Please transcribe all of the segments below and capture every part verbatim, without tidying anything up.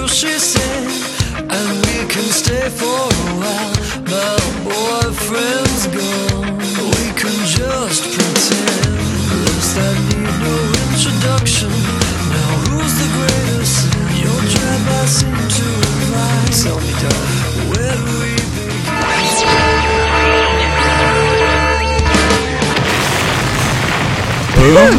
she said, and we can stay for a while. My boyfriend's gone, we can just pretend. Lips that need no introduction. Now who's the greatest? Your drive I seem to imply. Tell me, darling, where do we Boom.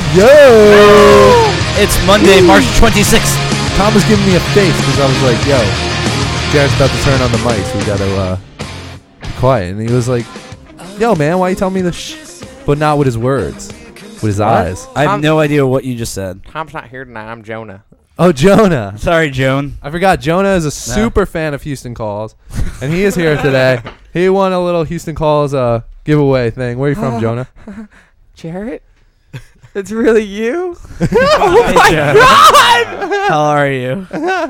Yo! It's Monday, March twenty-sixth. Tom was giving me a face because I was like, yo, Jared's about to turn on the mic, so we got to uh, be quiet. And he was like, yo, man, why you telling me this sh-? But not with his words, with his What? eyes. I have Tom- no idea what you just said. Tom's not here tonight. I'm Jonah. Oh, Jonah. Sorry, Joan. I forgot. Jonah is a super fan of Houston Calls, and he is here today. He won a little Houston Calls uh, giveaway thing. Where are you from, Jonah? Jarrett? It's really you? Oh my God! How are you?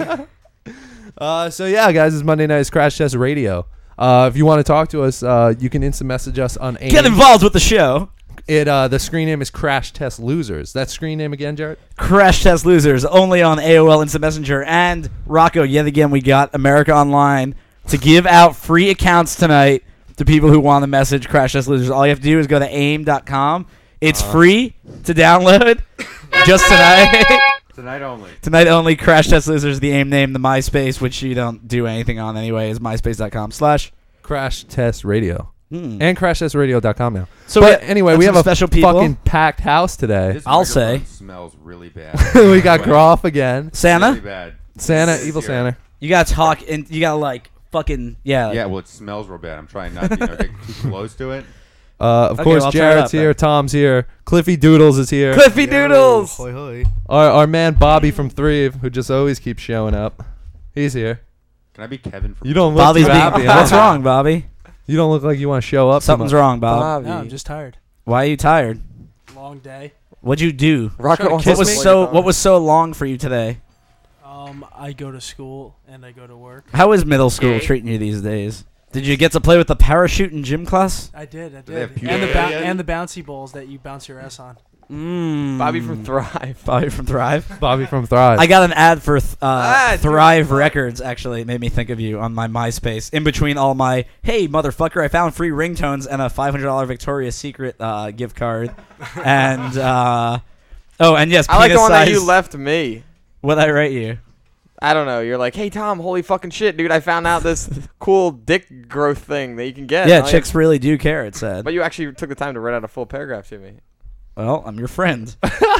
Uh, so yeah, guys, it's Monday Night's Crash Test Radio. Uh, if you want to talk to us, uh, you can instant message us on AIM. Get involved with the show. It uh, the screen name is Crash Test Losers. That screen name again, Jared? Crash Test Losers, only on A O L Instant Messenger. And Rocco, yet again, we got America Online to give out free accounts tonight to people who want to message Crash Test Losers. All you have to do is go to aim dot com. It's uh. free to download just tonight. Tonight only. Tonight only. Crash Test Losers, the AIM name. The MySpace, which you don't do anything on anyway, is myspace dot com slash Crash Test Radio. Hmm. And crash test radio dot com now. So but we, anyway, we have a a special people. fucking packed house today. This I'll microphone say. Smells really bad. We got Groff again. Santa? Really bad. Santa, This is evil here. Santa. You gotta talk and you gotta like fucking yeah. Yeah, well, it smells real bad. I'm trying not to you know, get too close to it. Uh, of Okay, course, well, I'll turn it Jared's up here. then. Tom's here. Cliffy Doodles is here. Cliffy Doodles. Hoy hoy. Our, our man Bobby from Three, who just always keeps showing up. He's here. Can I be Kevin from You don't look Bobby's too being, happy. huh? what's wrong, Bobby? You don't look like you want to show up. too Something's much. wrong, Bob. Bobby. No, I'm just tired. Why are you tired? Long day. What'd you do? Rocco wants What to was sleep so on. What was so long for you today? Um, I go to school and I go to work. How is middle school Okay. treating you these days? Did you get to play with the parachute in gym class? I did, I they have did. puberty And the ba- yet? and the bouncy balls that you bounce your ass on. Mm. Bobby from Thrive. Bobby from Thrive. Bobby from Thrive. I got an ad for th- uh, Ah, dude. Thrive Records. Actually, it made me think of you on my MySpace. In between all my, hey motherfucker, I found free ringtones and a five hundred dollar Victoria's Secret uh, gift card, and uh, oh, and yes, I like the penis one that size- you left me. What I write you? I don't know. You're like, hey, Tom, holy fucking shit, dude. I found out this cool dick growth thing that you can get. Yeah, All you chicks really do care. It have- said. But you actually took the time to write out a full paragraph to me. Well, I'm your friend,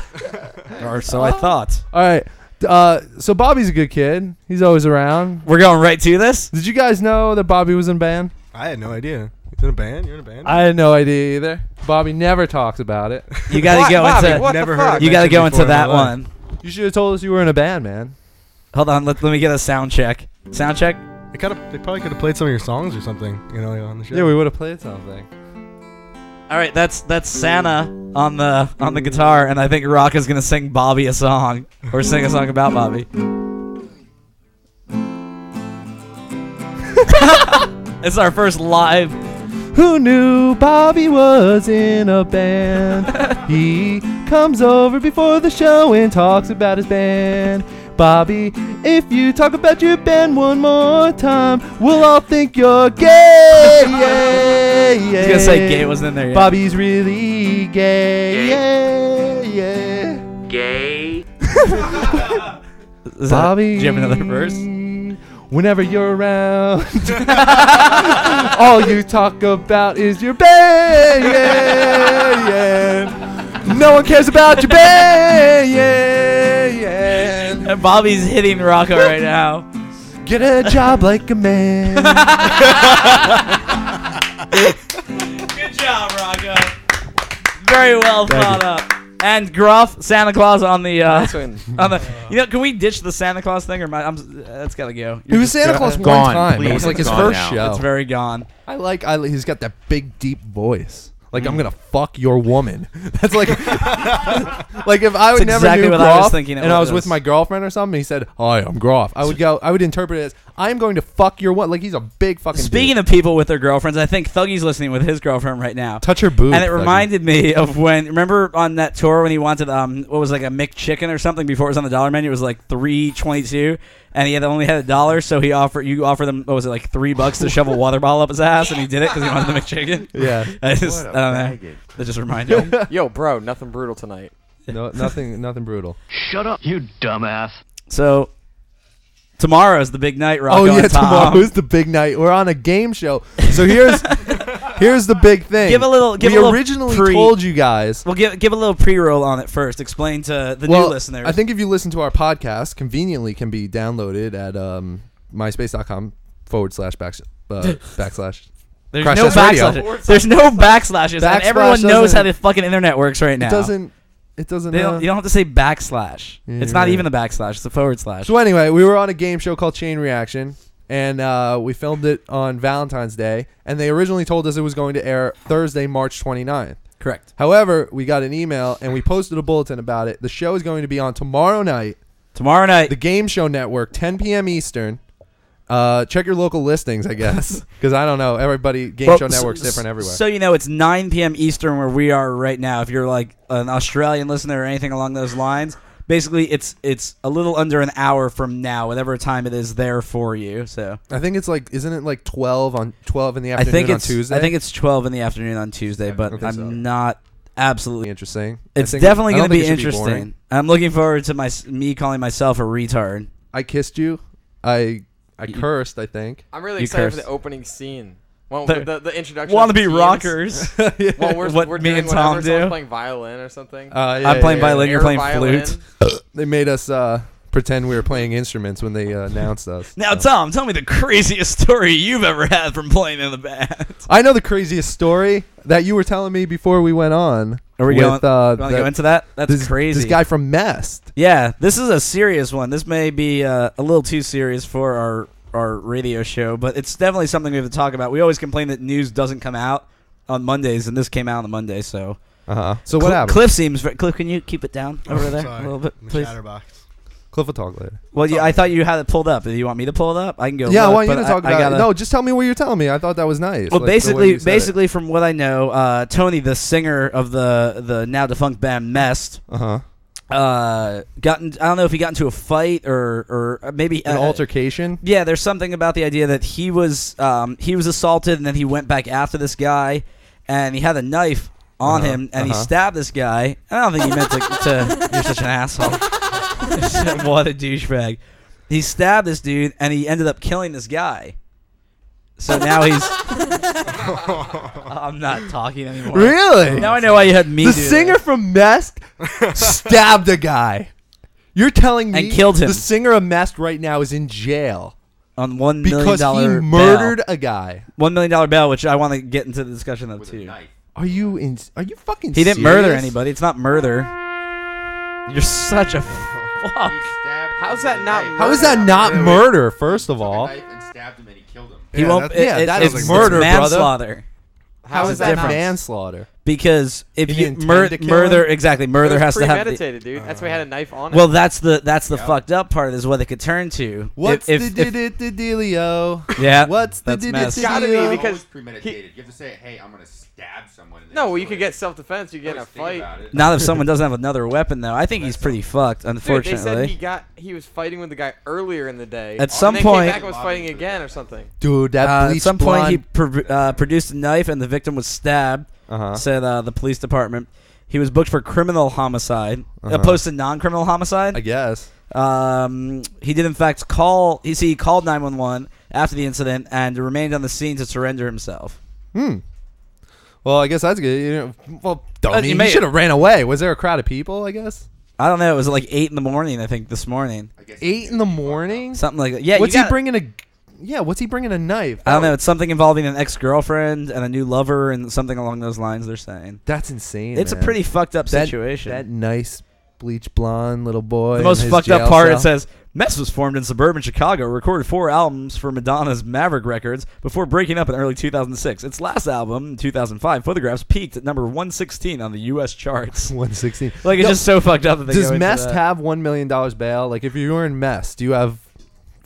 or so I thought. All right. Uh, so Bobby's a good kid. He's always around. We're going right to this. Did you guys know that Bobby was in band? I had no idea. He's in a band? You're in a band? I had no idea either. Bobby never talks about it. You got What, to go Bobby, into. what Never the heard fuck? of You got to go mentioned into before in that my life. one. You should have told us you were in a band, man. Hold on. Let, let me get a sound check. Sound check. They kind of, they probably could have played some of your songs or something, you know, on the show. Yeah, we would have played something. All right, that's that's Santa on the on the guitar, and I think Rock is gonna sing Bobby a song or sing a song about Bobby. It's our first live. Who knew Bobby was in a band? He comes over before the show and talks about his band. Bobby, if you talk about your band one more time, we'll all think you're gay. Yeah, yeah. I was gonna say gay wasn't in there yet. Bobby's really gay. Yeah, yeah. Gay. Is that- Bobby. do you have another verse? Whenever you're around, all you talk about is your band. Yeah, yeah. No one cares about your band. Yeah, yeah. And Bobby's hitting Rocco right now. Get a job like a man. Good job, Rocco. Very well Thank thought you. up. And Gruff, Santa Claus on the uh, Nice one. on the. You know, can we ditch the Santa Claus thing, or my, I'm? That's gotta go. He was Santa Claus one Gone, time. please. It was like his It's first gone now. show. It's very gone. I like. I he's got that big deep voice. Like I'm gonna fuck your woman. That's like, like if I would That's never exactly knew what Groff I was thinking it and I was was. with my girlfriend or something. He said, "Hi, I'm Groff." I would go. I would interpret it as I'm going to fuck your one. Like he's a big fucking. Speaking dude. of people with their girlfriends, I think Thuggy's listening with his girlfriend right now. touch her boob. And it Thuggy. reminded me of when, remember on that tour when he wanted, um, what was like a McChicken or something before it was on the dollar menu? It was like three twenty-two, and he had only had a dollar, so he offered, you offered him, what was it, like three bucks to shove a water bottle up his ass, and he did it because he wanted the McChicken. Yeah. I just, What I a don't know. faggot. That just reminded me. Yo, bro, nothing brutal tonight. No, nothing, nothing brutal. Shut up, you dumbass. So, tomorrow's the big night, Rocco Oh yeah, and Tom. tomorrow's the big night. We're on a game show. So here's here's the big thing. Give a little- give we a little originally pre- told you guys. Well, give give a little pre-roll on it first. Explain to the well, new listeners. I think if you listen to our podcast, conveniently can be downloaded at um, myspace.com forward slash back, uh, backslash. there's Crash no Test Radio. backslashes. There's no backslashes. and Backslash everyone knows doesn't- how the fucking internet works right now. It doesn't. It doesn't. They uh, don't, you don't have to say backslash. It's not Yeah. even a backslash. It's a forward slash. So anyway, we were on a game show called Chain Reaction, and uh, we filmed it on Valentine's Day, and they originally told us it was going to air Thursday, March twenty-ninth. Correct. However, we got an email, and we posted a bulletin about it. The show is going to be on tomorrow night, Tomorrow night. the Game Show Network, ten p.m. Eastern. Uh, check your local listings, I guess, because I don't know. Everybody, Game Well, Show s- Network's s- different everywhere. So you know, it's nine p.m. Eastern where we are right now. If you're like an Australian listener or anything along those lines, basically it's it's a little under an hour from now, whatever time it is there for you. So I think it's like, isn't it like twelve on twelve in the I afternoon think on it's Tuesday? I think it's twelve in the afternoon on Tuesday, but think I'm so. not absolutely. interesting. I It's think- definitely I going don't to think be it should boring. interesting. I'm looking forward to my s- me calling myself a retard. I kissed you. I I You- cursed. I think. I'm really You excited for cursed. the opening scene. Well, The- the, the introduction. Want to of be teens. rockers? Well, we're, What we're me doing and Tom whatever. do? Someone's playing violin or something. Uh, yeah, I'm playing yeah, yeah. violin. You're Air playing violin. flute. They made us uh, pretend we were playing instruments when they uh, announced us. Now, So. Tom, tell me the craziest story you've ever had from playing in the band. I know the craziest story that you were telling me before we went on. Are we with, going? Uh, you want to that- go into that? That's this, crazy. This guy from Mest. Yeah, this is a serious one. This may be uh, a little too serious for our our radio show, but it's definitely something we have to talk about. We always complain that news doesn't come out on Mondays, and this came out on the Monday. So, Uh huh. So what Cl- happened? Cliff seems. Very, Cliff, can you keep it down over there Sorry. a little bit, I'm a please? Chatterbox. Cliff will talk later. Well, you, I thought you had it pulled up. Do you want me to pull it up? I can go. yeah, I look, want you but to talk I, about I gotta, it. No, just tell me what you're telling me. I thought that was nice. Well, like, the way basically, you said it. basically, from what I know, uh, Tony, the singer of the the now defunct band Mest, Uh-huh. uh, got in, I don't know if he got into a fight or or maybe An uh, altercation. Yeah, there's something about the idea that he was um, he was assaulted and then he went back after this guy, and he had a knife on Uh-huh, him and he uh-huh. stabbed this guy. I don't think he meant to. to you're such an asshole. What a douchebag. He stabbed this dude and he ended up killing this guy. So now he's. I'm not talking anymore. Really? Now I know why you had me. the do singer that. from Mest stabbed a guy. You're telling me And killed him. the singer of Mest right now is in jail on one million because he dollar murdered bail. a guy. one million dollar bail, which I want to get into the discussion of With a too. knife. Are you in? Are you fucking? He didn't serious? murder anybody. It's not murder. You're such a fuck. He stabbed How's him that with a not knife. How is that not Really? murder? First of Took a all, knife and stabbed him and he killed him. He Yeah, won't. that's- it- yeah, it- that it's, is it's murder, brother. manslaughter. How It's is that different. not? manslaughter. Because if Did you he intend mur- to kill murder, him? exactly, It murder was has to have. The, premeditated, dude. That's why he had a knife on it. well, that's the that's the Yeah. fucked up part is what it could turn to. What's if, the if, did if, it the dealio? Yeah, What's the that's did messed. it Gotta be, dealio? because Always premeditated. You have to say, "Hey, I'm gonna stab someone." And then no, well, you do could it. get self-defense. You get in a Always think fight. about it. Not if someone doesn't have another weapon, though. I think he's pretty fucked. Dude, they Unfortunately, said he got he was fighting with the guy earlier in the day. At some and then point- came back and was fighting again or something. Dude, that uh, at bleach some point he blonde. pro- uh, produced a knife and the victim was stabbed. uh-huh. Said uh, the police department. He was booked for criminal homicide, Uh-huh. opposed to non-criminal homicide. I guess. Um, he did in fact call. You see, he called nine one one after the incident and remained on the scene to surrender himself. Hmm. Well, I guess that's good. You know, well, dummy, Uh, you you may- should have ran away. Was there a crowd of people? I guess I don't know. It was like eight in the morning. I think this morning, I guess eight in the morning. something like that. Yeah, What's you he got- bringing a? Yeah, what's he bringing a knife? I don't know. It's something involving an ex-girlfriend and a new lover and something along those lines. They're saying That's insane. it's man. a pretty fucked up That- situation. That nice bleach blonde little boy. the in most his fucked up jail part, cell. it says, Mess was formed in suburban Chicago, recorded four albums for Madonna's Maverick Records before breaking up in early two thousand six. Its last album, in two thousand five, Photographs, peaked at number one sixteen on the U S charts. one sixteen. Like, it's Yo, just so fucked up that they Does go into Mest that. have one million dollars bail? Like, if you were in Mest, do you have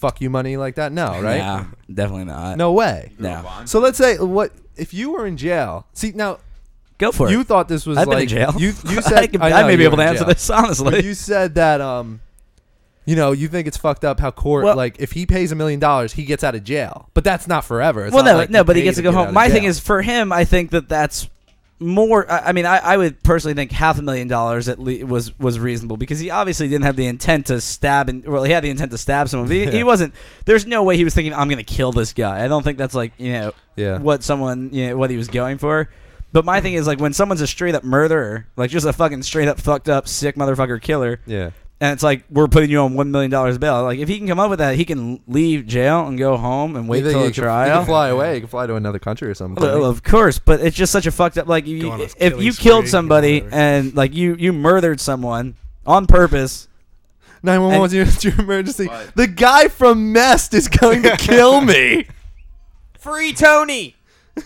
fuck you money like that? No, right? Nah, definitely not. No way. No. So let's say what if you were in jail? See now, Go for you it. thought this was I've like been in jail. You you I, said could, I, I know may be you able were to in answer jail. this honestly. But you said that um, you know, you think it's fucked up how court Well- like if he pays a million dollars, he gets out of jail. But that's not forever. It's well, not no, like no, but he pay gets to go get out home. of My thing jail. is, for him, I think that that's more. I, I mean, I, I would personally think half a million dollars at least was was reasonable because he obviously didn't have the intent to stab and well, he had the intent to stab someone. But he, he Yeah. wasn't. There's no way he was thinking, I'm going to kill this guy. I don't think that's like you know Yeah. what someone you know what he was going for. But my thing is like when someone's a straight up murderer, like just a fucking straight up fucked up sick motherfucker killer. Yeah. And it's like we're putting you on one million dollars bail. Like if he can come up with that, he can leave jail and go home and wait You think till he a could- He trial. can fly away. He can fly to another country or something. Well, of course, but it's just such a fucked up. Like you, Go on a if killing you spree, killed somebody whatever. and like you you murdered someone on purpose. nine one one and- was your, your emergency. But- The guy from Mest is going to kill me. Free Tony.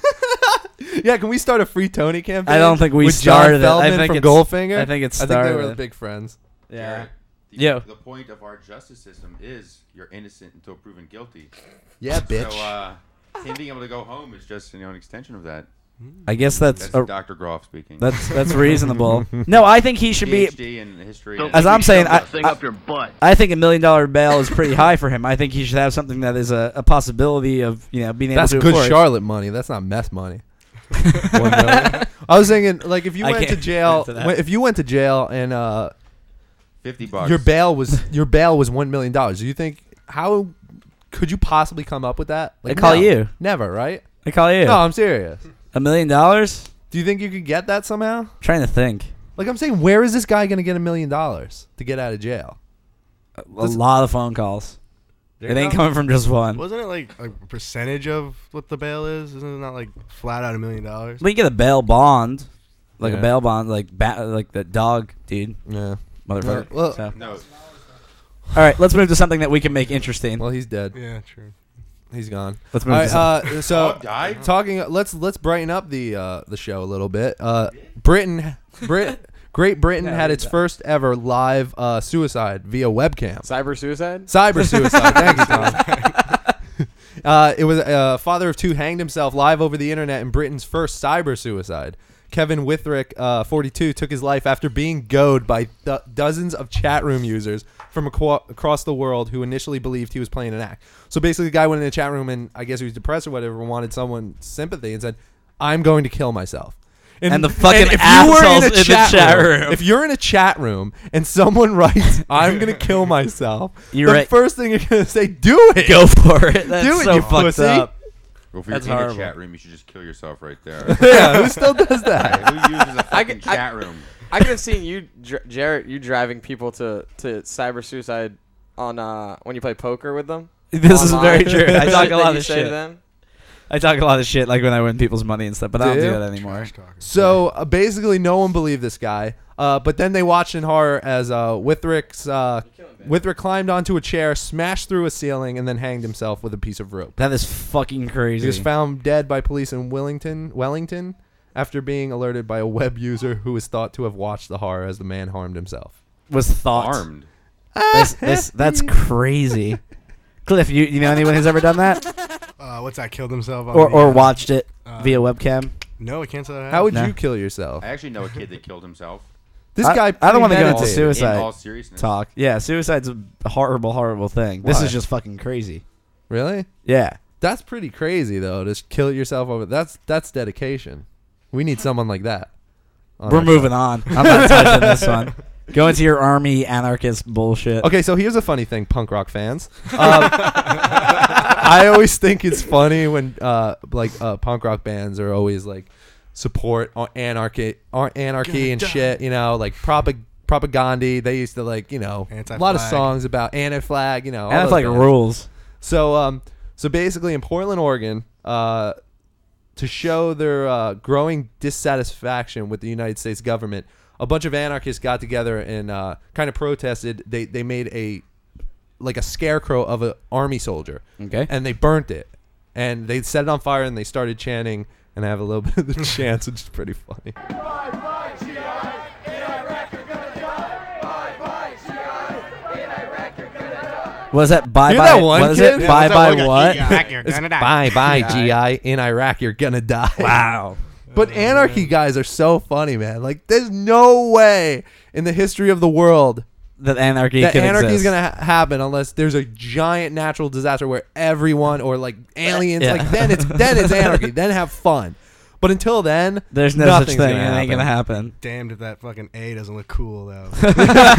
Yeah, can we start a Free Tony campaign? I don't think we with John started it. I Feldman think from it's- Goldfinger. I think it I think they were started. big friends. Garrett, the, Yeah. the point of our justice system is you're innocent until proven guilty. Yeah, bitch. So uh, him being able to go home is just you know an extension of that. I guess that's That's a, Doctor Groff speaking. that's that's reasonable. No, I think he should be. PhD in history. Don't and- As make I'm me saying, shove I- that thing I- up your butt. I think a million dollar bail is pretty high for him. I think he should have something that is a, a possibility of you know being able That's to. good enforce. Charlotte money. That's not mess money. One million. I was thinking, like, if you I went to can't jail, answer that. wh- if you went to jail and uh, fifty bucks. your bail was your bail was one million dollars, do you think how could you possibly come up with that? I call no. you. Never, right? I call you. No, I'm serious. A million dollars? Do you think you could get that somehow? Trying to think. Like I'm saying, where is this guy going to get a million dollars to get out of jail? A Let's- lot of phone calls. There It you ain't go. coming from just one. Wasn't it like a percentage of what the bail is? Isn't it not like flat out a million dollars? We get a bail bond, like Yeah. a bail bond, like ba- like the dog dude, Yeah. motherfucker. Well- So. No. All right, let's move to something that we can make interesting. Well, he's dead. Yeah, true. He's gone. Let's All move right. to something. Uh, so Dog died? talking. Let's let's brighten up the uh, the show a little bit. Uh, Britain, Brit, Great Britain Yeah, had read its that. first ever live uh, suicide via webcam. Cyber suicide. Cyber suicide. Thanks, Tom. Uh, it was a uh, father of two hanged himself live over the internet in Britain's first cyber suicide. Kevin Withrick, uh, forty-two, took his life after being goaded by th- dozens of chat room users from aqua- across the world who initially believed he was playing an act. So basically, the guy went in the chat room and I guess he was depressed or whatever, and wanted someone's sympathy and said, "I'm going to kill myself." And the fucking if you were assholes in the chat room. if you're in a chat room and someone writes, "I'm gonna kill myself," You're the right. first thing you're gonna say, "Do it." Go for it. That's Do it, so you fucked pussy. up. Well, if you're That's in horrible. a chat room, you should just kill yourself right there. Yeah, who still does that? Who uses a I fucking could- I- chat room? I could have seen you, Jar- Jarrett, you driving people to, to cyber suicide on uh, when you play poker with them. This is online. very true. I Shit talk a that lot you of say to shit. them. I talk a lot of shit like when I win people's money and stuff, but I don't Do do you? that anymore. Trash talking. So uh, basically, no one believed this guy. Uh, but then they watched in horror as uh, Withrick's uh, Withrick climbed onto a chair, smashed through a ceiling, and then hanged himself with a piece of rope. That is fucking He crazy. was found dead by police in Wellington, Wellington, after being alerted by a web user who was thought to have watched the horror as the man harmed himself. was thought. Armed. This, this, that's crazy. Cliff, you you know anyone who's ever done that Uh, what's that? Killed himself? On or the, or uh, watched it uh, via webcam? No, I can't say that. I How would No. you kill yourself? I actually know a kid that killed himself. This I- guy. I don't wanna go into premeditated. suicide. In all seriousness. Talk. Yeah, suicide's a horrible, horrible thing. This Why? is just fucking crazy. Really? Yeah. That's pretty crazy, though. To just kill yourself over. That's that's dedication. We need someone like that. on We're our moving show. on. I'm not touching this one. Go into your army anarchist bullshit. Okay, so here's a funny thing, punk rock fans. Um, I always think it's funny when uh, like uh, punk rock bands are always like support on anarchy, or anarchy and shit. You know, like propag- propaganda. They used to like you know a lot of Anti-flag. songs about anti-flag. You know, all And it's those like bands. rules. So um, so basically in Portland, Oregon, uh, to show their uh, growing dissatisfaction with the United States government, a bunch of anarchists got together and uh, kind of protested. They they made a like a scarecrow of an army soldier, Okay. and they burnt it, and they set it on fire, and they started chanting. And I have a little bit of the chants, which is pretty funny. What is that? Bye Hear bye. that one, what is kid? it? Yeah, Bye what's up? bye Look at what? Iraq, you're It's gonna die. bye bye Yeah. G I. In Iraq, you're gonna die. Wow. But anarchy guys are so funny, man. Like, there's no way in the history of the world That anarchy that can anarchy is exist. gonna ha- happen unless there's a giant natural disaster where everyone or like aliens, Yeah. like then it's then it's anarchy. Then have fun. But until then, There's no such nothing's thing. gonna It ain't gonna happen. happen. Damned if that fucking A doesn't look cool though. So true.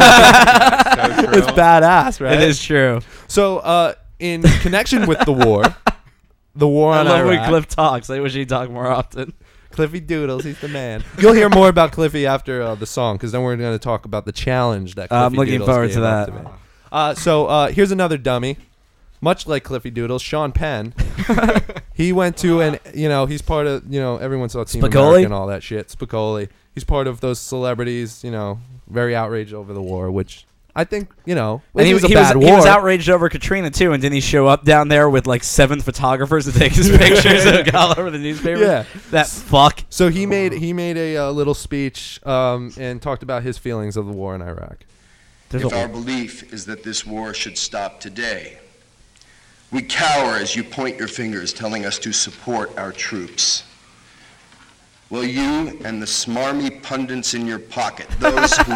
It's badass, right? It is true. So, uh, in connection with the war, the war I on love when Iraq, Cliff talks. I wish he'd talk more often. Cliffy Doodles, he's the man. You'll hear more about Cliffy after uh, the song, because then we're going to talk about the challenge that Cliffy I'm looking Doodles forward gave to up that. me. Uh, so uh, here's another dummy, much like Cliffy Doodles, Sean Penn. He went to an, you know, he's part of, you know, everyone saw Team Spicoli? America and all that shit. Spicoli. He's part of those celebrities, you know, very outraged over the war, which I think, you know, And he, was a he bad was, war. he was outraged over Katrina too, and didn't he show up down there with like seven photographers to take his pictures and go all over the newspaper? Yeah. That fuck. So he made he made a uh, little speech um, and talked about his feelings of the war in Iraq. There's If a- our belief is that this war should stop today, we cower as you point your fingers telling us to support our troops. Will you and the smarmy pundits in your pocket, those who,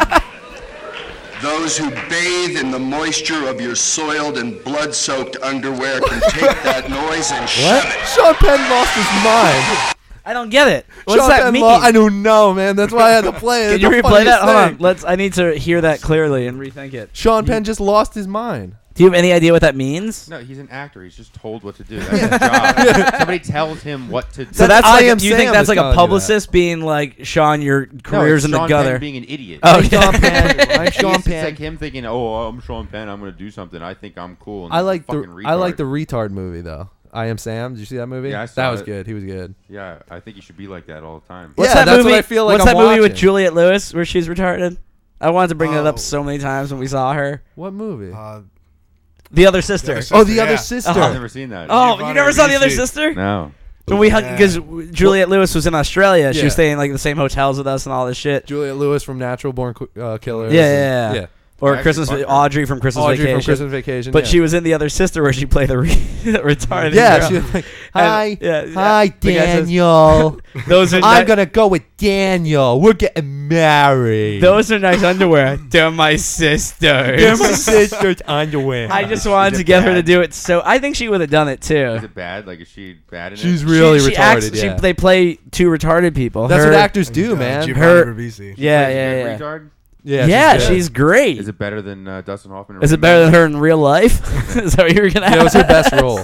those who bathe in the moisture of your soiled and blood-soaked underwear can take that noise and shove it? Sean Penn lost his mind. I don't get it. What's Sean that Penn mean? lo- I don't know, man. That's why I had to play it. Can It's you the replay that? funniest Hold on. thing. Let's. I need to hear that clearly and rethink it. Sean Penn just lost his mind. Do you have any idea what that means? No, he's an actor. He's just told what to do. That's his job. Somebody tells him what to do. So That's that's I like Am you Sam think that's is like telling a you that. publicist being like, Sean, your No, career's it's in the Sean gutter. Penn being an idiot. Oh, I'm yeah. Sean Penn. I'm Sean It's Penn. like him thinking, "Oh, I'm Sean Penn. I'm going to do something. I think I'm cool." And I he's a like the fucking I like the retard. retard movie though. I Am Sam. Did you see that movie? Yeah, I that saw was it. good. He was good. Yeah, I think you should be like that all the time. What's Yeah, that that's movie? what I feel like What's I'm that movie with watching. Juliette Lewis where she's retarded? I wanted to bring that up Oh. so many times when we saw her. What movie? Uh, The Other sister. Other oh, the yeah. other sister. Uh-huh. I've never seen that. Oh, you Giovanni never saw The Other Ribisi. Sister? No. When we hung Yeah. because Juliette Lewis was in Australia, she Yeah. was staying in like the same hotels with us and all this shit. Juliette Lewis from Natural Born Qu- uh, Killers. Yeah, yeah, yeah. yeah. Or Actually, Christmas, fuck her. Audrey from Christmas Audrey Vacation. from Christmas Vacation. But yeah. she was in The Other Sister where she played the re- retarded Yeah, girl. she was like, hi, yeah, hi, yeah. The guy says- Daniel. Those are I'm ni- gonna go with Daniel. We're getting married. Those are nice underwear. They're my sisters. They're my sister's underwear. I just Is wanted it to get her to bad? do it. So I think she would have done it too. Is it bad? Like, is she bad in She's it? really she, she retarded. acts- yeah. she- they play two retarded people. That's Her- what actors do, uh, man. Giovanni Her- Ribisi. Yeah, Is yeah, it yeah. Retard? yeah, Yeah, good. she's great. Is it better than uh, Dustin Hoffman? Is it better than her in real life? Is that what you were gonna Yeah, ask? it was her best role.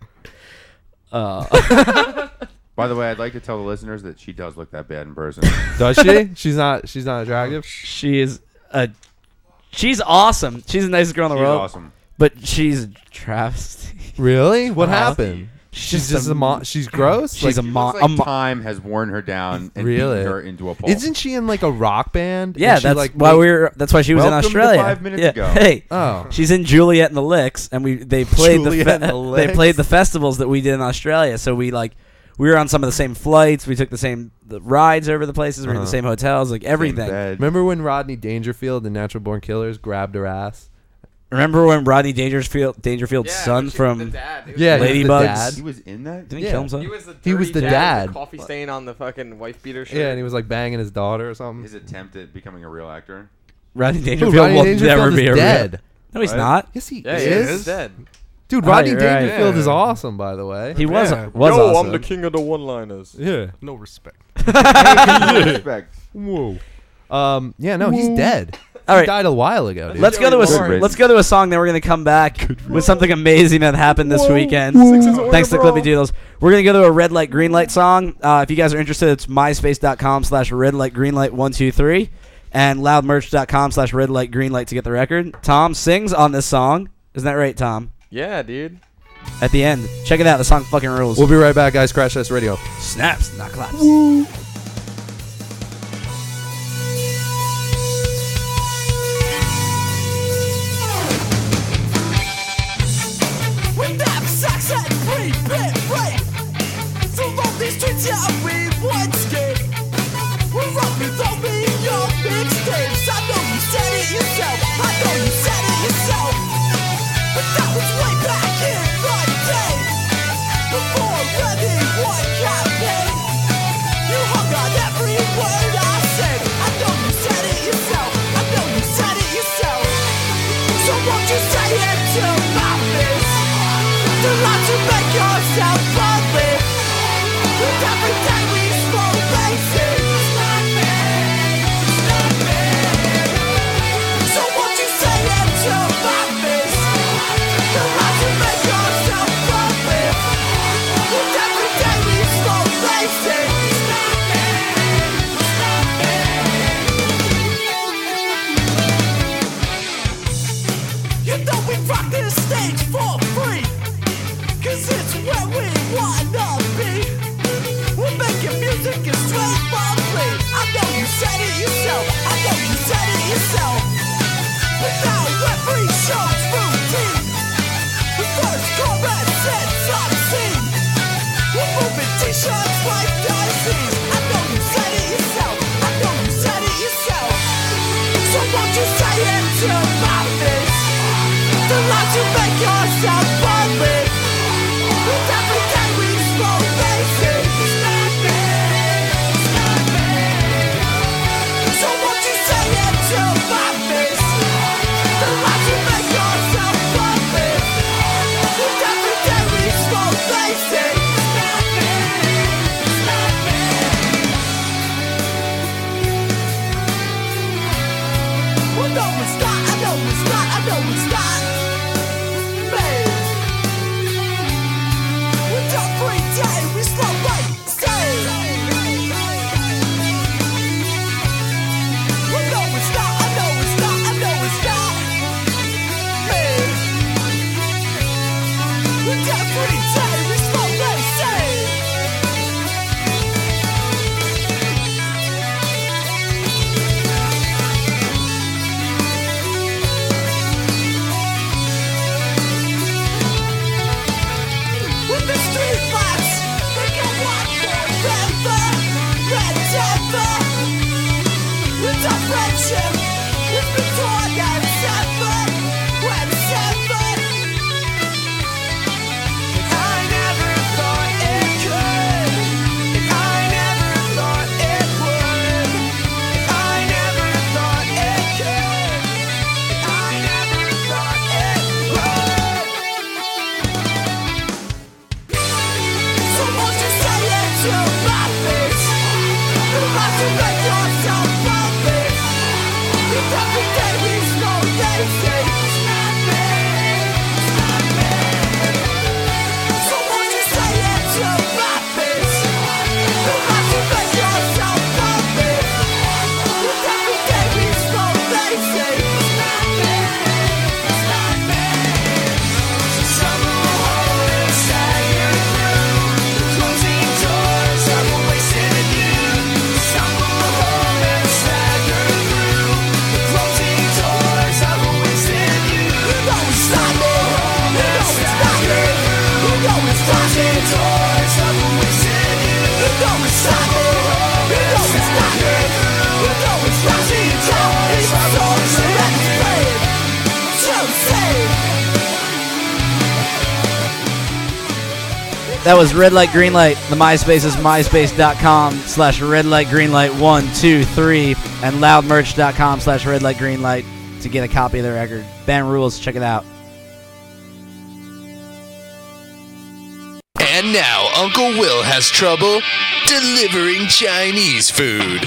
Uh, By the way, I'd like to tell the listeners that she does look that bad in person. Does she? She's not. She's not attractive. she is a. She's awesome. She's the nicest girl in the She's world. awesome. But she's a travesty. Really? What Uh-huh. happened? She's just a mo- She's gross. She's a Like, She mo- looks a like mo- time has worn her down and Really? beaten her into a pulp. Isn't she in like a rock band? Yeah, And she, that's like, why make- we were. That's why she was in Welcome to Australia. five minutes yeah. ago. Hey, Oh. she's in Juliet and the Licks, and we they played Juliet the, and the they Licks. played the festivals that we did in Australia. So we like we were on some of the same flights. We took the same the rides over the places. We were in the Uh-huh. same hotels, like Same everything. bed. Remember when Rodney Dangerfield, the Natural Born Killers, grabbed her ass? Remember when Rodney Dangerfield Dangerfield's son from Yeah, he was Ladybugs. the dad. He was in that? didn't he Yeah. kill himself? He was the, He was dirty the dad dad. with the coffee stain on the fucking wife beater shirt. Yeah, and he was like banging his daughter or something. His attempt at becoming a real actor. Rodney Who, Dangerfield Rodney will Dangerfield never is be a real- dead. No, he's What? not. Yes, he Yeah, he is. is dead. Dude, Oh, Rodney you're right. Dangerfield is Yeah. awesome, by the way. He was Yeah. was Yo, awesome. I'm the king of the one-liners. yeah. No respect. Respect. Whoa. Um. Yeah. No, he's dead. All He right. died a while ago, dude. Let's go to a Good s- riddance. let's go to a song. Then we're gonna come back with something amazing that happened this weekend. Thanks to Clippy Doodles. We're gonna go to a red light green light song. Uh, if you guys are interested, it's myspace dot com slash red light green light one two three and loudmerch dot com slash red light green light to get the record. Tom sings on this song. Isn't that right, Tom? Yeah, dude. At the end, check it out. The song fucking rules. We'll be right back, guys. Crash Test Radio. Snaps, not claps. We have sex and free bit rape. So long these streets, yeah, we would skip. We rock with all me your mixtapes. I know you said it yourself. I know you said it yourself. But that won't you say it to my face? The lie to make yourself believe. With every day we slow basic. Stop it, stop it. So won't you say it to my face? The lie to make yourself believe. With every day we slow basic. Stop it, stop it. You know we rock this stage for free, 'cause it's where we wanna be. We're making music is straight for free. I know you said it yourself, I know you said it yourself. But now every show's routine. The first chorus sets on scene. We're moving t-shirts like daisies. I know you said it yourself, I know you said it yourself. So won't you say it to my face? The lie to make yourself believe. With every day we slow basic. Stop it, stop it. So won't you say it to my face? The lie to make yourself believe. With every day we slow basic. Stop it, stop it. Well, no, it's not, I know it's not, I know it's not. Babe. With every day we slow basic. Well, no, it's not, I know it's not, I know it's not. Babe. With every day we slow basic. With the street lights, we can walk forever, forever. With our friendship, it's been torn and severed, and severed. I never thought it could. I never thought it would. I never thought it could. I never thought it would. So won't you say it to my face? The lie to make yourself believe. With every day we slow basic. Stop it, stop it. So won't you say it to my face? The lie to make yourself believe. With every day we slow basic. Stop it, stop it. Summer hole inside your room. Closing doors, I'm wasting you. Summer hole inside your room. Closing doors, I'm wasting you. You know it's not me. You know it's not me. You know it's not me. Doors, I'm wasting you. You know it's not me. You know it's not me. You know it's not me. It's so let's so safe. That was Red Light Green Light. The MySpace is myspace.com slash red light green light one two three and loudmerch.com slash red light green light to get a copy of the record. Band Rules, check it out. And now Uncle Will has trouble delivering Chinese food.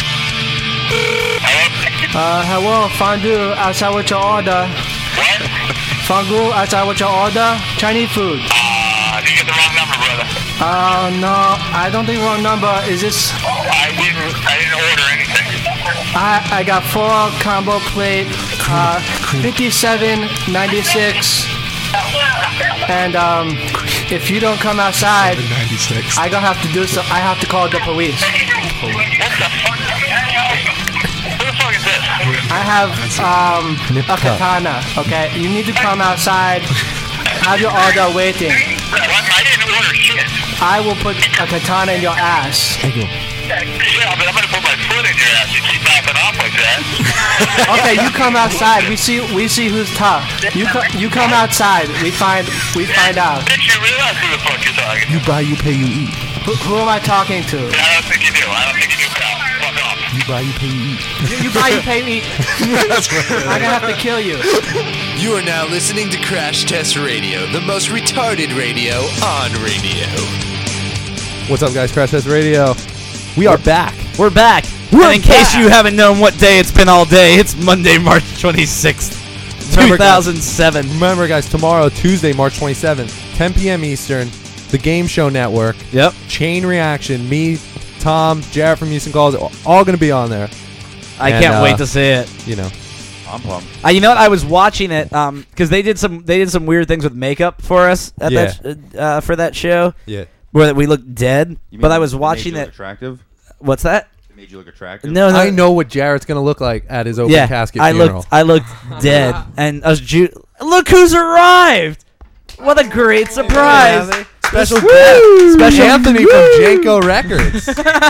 Uh, hello, Fondue, outside with your order. What? Fondue, outside with your order. Chinese food. Uh, you get the wrong number, brother. Uh, no, I don't think wrong number. Is this? I didn't, I didn't order anything. I I got four combo plate, uh, fifty-seven ninety-six, and um, if you don't come outside, I gonna have to do so. I have to call the police. What the fuck? Who the fuck is this? I have um a katana. Okay, you need to come outside. Have your order waiting. What? I didn't order shit. I will put a katana in your ass. Yeah, but I'm gonna put my foot in your ass. You keep backing off like that. Okay, you come outside. We see we see who's tough. You co- you come outside. We find we find out. Bitch, you realize who the fuck you're talking to? You buy, you pay, you eat. Who, who am I talking to? I don't think you do. I don't think you do, pal. Fuck off. You buy, you pay, you eat. You, you buy, you pay me. I'm gonna have to kill you. You are now listening to Crash Test Radio, the most retarded radio on radio. What's up, guys? Crash Test Radio. We are back. We're back. We're and in case back. you haven't known what day it's been all day, it's Monday, March twenty-sixth, Remember, two thousand seven. Remember, guys, tomorrow, Tuesday, March twenty-seventh, ten p.m. Eastern, the Game Show Network. Yep. Chain Reaction. Me, Tom, Jared from Houston Calls, all going to be on there. I And, can't uh, wait to see it. You know. I'm pumped. Uh, you know what? I was watching it um because they did some they did some weird things with makeup for us at Yeah. that sh- uh, for that show. Yeah. Where we looked dead. You But mean I was it made watching you look it. Attractive? What's that? It made you look attractive? No, no. I know what Jarrett's going to look like at his open yeah, casket I funeral. looked I looked dead, and us Ju- look who's arrived! What a great surprise! Special Woo! guest, special Anthony Woo! from Janko Records.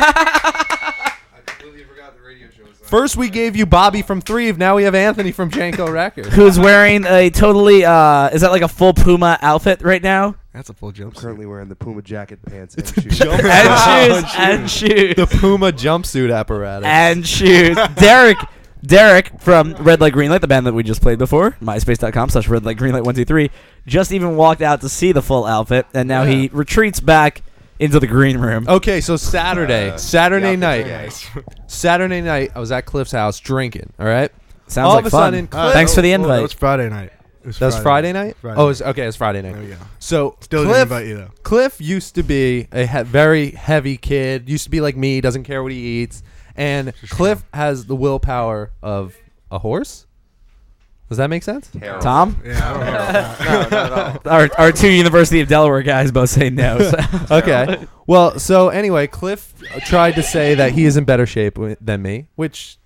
First we gave you Bobby from Threve. Now we have Anthony from Janko Records. who's wearing a totally uh is that like a full Puma outfit right now? That's a full jump. Currently wearing the Puma jacket, pants, It's and a shoes. jump- and shoes and shoes The Puma jumpsuit apparatus. and shoes. Derek Derek from Red Light Green Light, the band that we just played before, myspace.com slash Red Light Green Light one two three, just even walked out to see the full outfit, and now he retreats back into the green room. Okay, so Saturday, Uh, Saturday yeah, night, yeah. Saturday night, I was at Cliff's house drinking. All right, Sounds all like of a fun. sudden, Uh, Cliff, Thanks for the oh, oh, invite. That was Friday night. It was that was Friday night. Friday Oh, it was, okay, it's Friday night. There we go. So Still didn't Cliff, invite you though. Cliff used to be a he- very heavy kid. Used to be like me, doesn't care what he eats. And Cliff has the willpower of a horse. Does that make sense? Terrible. Tom? Yeah, I don't know. No, not at all. Our, our two University of Delaware guys both say no. So. Okay. Well, so anyway, Cliff tried to say that he is in better shape wi- than me, which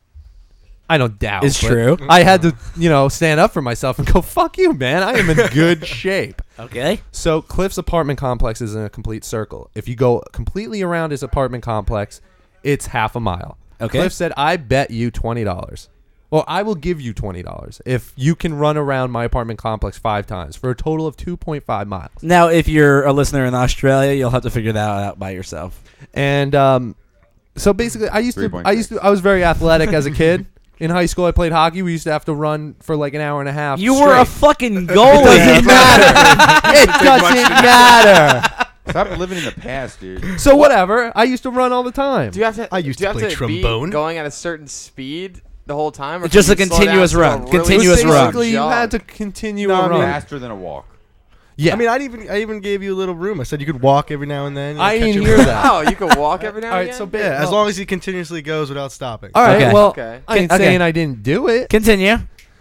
I don't doubt. It's but true. I had to, you know, stand up for myself and go, fuck you, man. I am in good shape. Okay. So Cliff's apartment complex is in a complete circle. If you go completely around his apartment complex, it's half a mile. Okay. Cliff said, I bet you twenty dollars. Well, I will give you twenty dollars if you can run around my apartment complex five times for a total of two point five miles. Now, if you're a listener in Australia, you'll have to figure that out by yourself. And um, so basically, I used to, three point I used to, I was very athletic as a kid. In high school, I played hockey. We used to have to run for like an hour and a half. You were a straight. fucking goalie. It doesn't matter. It doesn't matter. Stop living in the past, dude. So whatever. I used to run all the time. Do you have to? I used do you to have play to trombone. Be going at a certain speed the whole time, or Just can a you slow continuous down to run. a really Continuous slow run. Basically, you jog? had to continue No, a I mean, run. Faster than a walk. Yeah. I mean, I even I even gave you a little room. I said you could walk every now and then. you know, I catch didn't your hear breath. that. Oh, you can walk every now All and right, so again. big. Yeah, as well- long as he continuously goes without stopping. All right. Okay. Well, Okay. I ain't Okay. saying I didn't do it. Continue.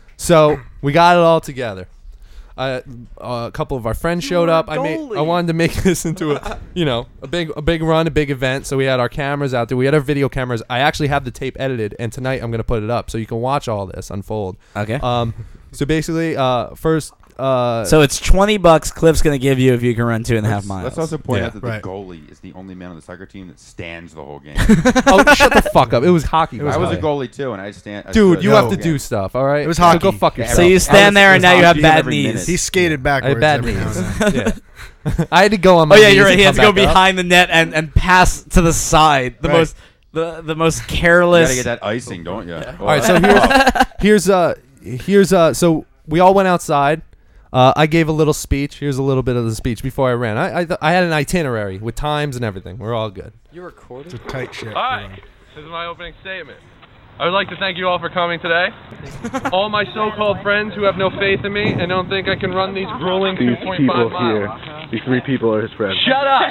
So we got it all together. Uh, a couple of our friends showed up. I made. I wanted to make this into a, you know, a big, a big run, a big event. So we had our cameras out there. We had our video cameras. I actually have the tape edited, and tonight I'm gonna put it up so you can watch all this unfold. Okay. Um, so basically, uh, first, uh, So it's twenty bucks Cliff's going to give you if you can run two and a half Let's, miles. let's also point Yeah. out that Right. the goalie is the only man on the soccer team that stands the whole game. oh, shut the fuck up. It was hockey. I was a guy. goalie too, and I stand. I Dude, stood you the have whole to do game. stuff. All right. It was So hockey. go fuck Yeah, yourself. so you was- stand there it and was now you have hockey bad every knees. minute. He skated backwards. I had bad every now knees. and then. Yeah. I had to go on my Oh yeah, knees you're right. and He has to come go back up. behind the net and, and pass to the side. The Right. most the the most You careless. gotta get that icing, don't you? All right, so here's here's uh here's uh so we all went outside. Uh, I gave a little speech. Here's a little bit of the speech before I ran. I I, th- I had an itinerary with times and everything. We're all good. You recorded? It's a tight ship. Hi, this is my opening statement. I would like to thank you all for coming today. All my so-called friends who have no faith in me and don't think I can run these grueling two point five miles. these three people are his friends. Shut up!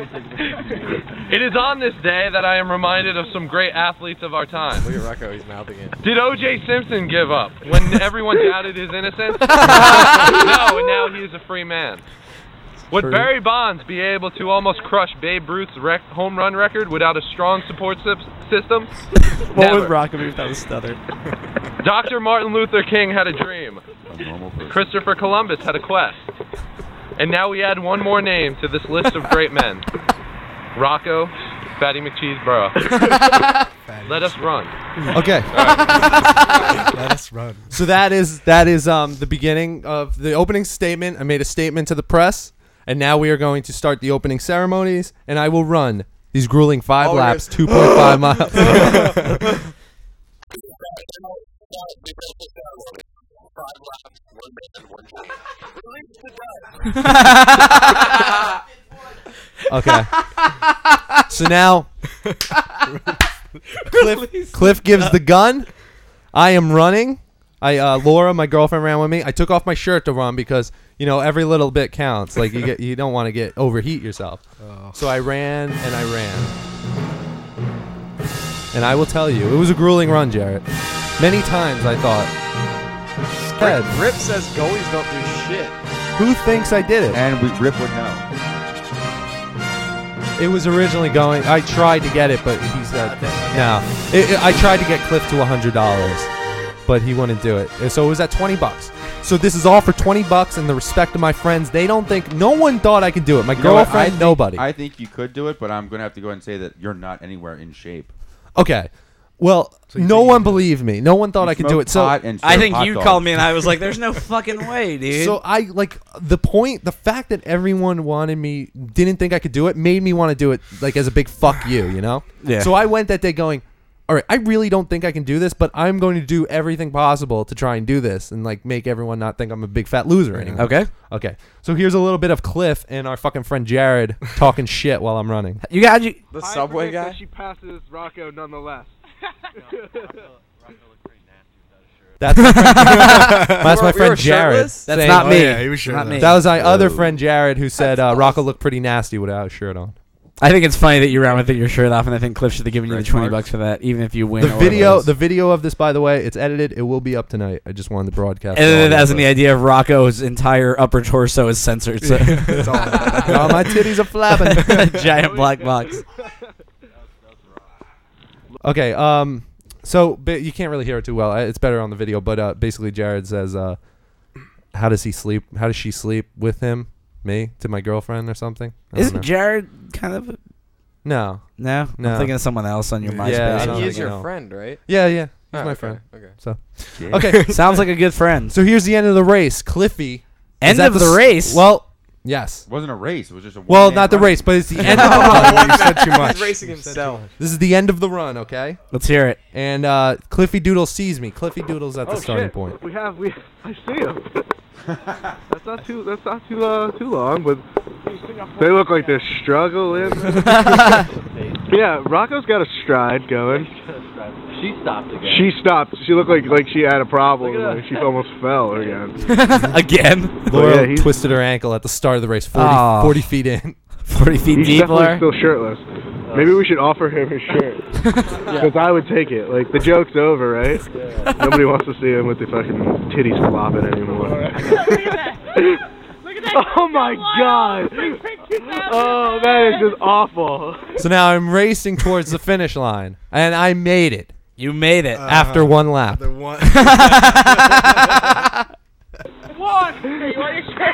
It is on this day that I am reminded of some great athletes of our time. Look at Rocco, he's mouthing it. Did O J Simpson give up when everyone doubted his innocence? No, and now he is a free man. Would True. Barry Bonds be able to almost crush Babe Ruth's rec- home run record without a strong support sy- system? What Never. would Rocket be without a stutter? Doctor Martin Luther King had a dream. A normal person. Christopher Columbus had a quest. And now we add one more name to this list of great men. Rocco Fatty McCheeseborough. Let us run. Okay. Let us run. So that is that is um the beginning of the opening statement. I made a statement to the press, and now we are going to start the opening ceremonies, and I will run the He's grueling five Oh, laps, yes. two point five miles. Okay. So now, Cliff, Cliff gives the gun. I am running. I uh, Laura, my girlfriend, ran with me. I took off my shirt to run because you know every little bit counts. Like you get, you don't want to get overheat yourself. Oh. So I ran and I ran. And I will tell you, it was a grueling run, Jarrett. Many times I thought, Rip, "Ed, Rip says goalies don't do shit. who thinks I did it?" And we, Rip would know. It was originally going. I tried to get it, but he said no. It, it, I tried to get Cliff to a hundred dollars, but he wouldn't do it. So it was at twenty bucks. So this is all for twenty bucks, and the respect of my friends. They don't think. No one thought I could do it. My You know what? girlfriend, I think- nobody. I think you could do it, but I'm going to have to go ahead and say that you're not anywhere in shape. Okay. Well, So you no think you one can do it? believed me. No one thought You I could do smoke it. So pot and I serve think hot you dogs. called me and I was like, "There's no fucking way, dude." So I like the point, the fact that everyone wanted me, didn't think I could do it, made me want to do it like as a big fuck you, you know? Yeah. So I went that day going, all right, I really don't think I can do this, but I'm going to do everything possible to try and do this and like make everyone not think I'm a big fat loser anymore. Okay. Okay. So here's a little bit of Cliff and our fucking friend Jared talking shit while I'm running. You got you. The subway guy. She passes Rocco nonetheless. That's my friend, that's my We were friend Jared. shirtless? That's saying- not Oh, me. yeah, he was Not shirtless. me. That was my other Whoa. friend Jared who said uh, Rocco looked pretty nasty without a shirt on. I think it's funny that you ran with your shirt off, and I think Cliff should have given you the Stretch twenty marks. bucks for that, even if you win. The or whatever it video, is. the video of this, by the way, it's edited. It will be up tonight. I just wanted to broadcast. Edited the as in audio, the idea of Rocco's entire upper torso is censored. So That's all. but- Oh, my titties are flapping. giant black box. Okay, um, so but you can't really hear it too well. Uh, It's better on the video, but uh, basically, Jared says, uh, "How does he sleep? How does she sleep with him? Me to my girlfriend or something?" I don't Isn't know. Jared kind of? A, no, no, No. I'm thinking of someone else on your Yeah, MySpace. I And don't he think is I your know. friend, right? Yeah, yeah, he's Oh, my okay, friend. Okay. So Yeah. okay, Sounds like a good friend. so here's the end of the race. Cliffy, End is at of the s- race? Well, yes. It wasn't a race. It was just a Well, one-man not the run. race, but it's the end of the run. You said too much. He's racing himself. This is the end of the run, okay? Let's hear it. And uh, Cliffy Doodle sees me. Cliffy Doodle's at the Oh, starting shit. point. We have we. I see him. That's not too. That's not too uh, too long, but they look like they're struggling. Yeah, Rocco's got a stride going. She stopped again. She stopped. She looked like like she had a problem. Like she almost fell again. Again? Laura yeah, he's- twisted her ankle at the start of the race, forty, Oh. forty feet in. Forty feet He's deep, definitely Laura? still shirtless. Maybe we should offer him his shirt. Because I would take it. Like, the joke's over, right? Nobody wants to see him with the fucking titties flopping anymore. Oh my god! Oh, that is just awful. So now I'm racing towards the finish line, and I made it You made it. after one lap. The one. One! Hey, you want your shirt?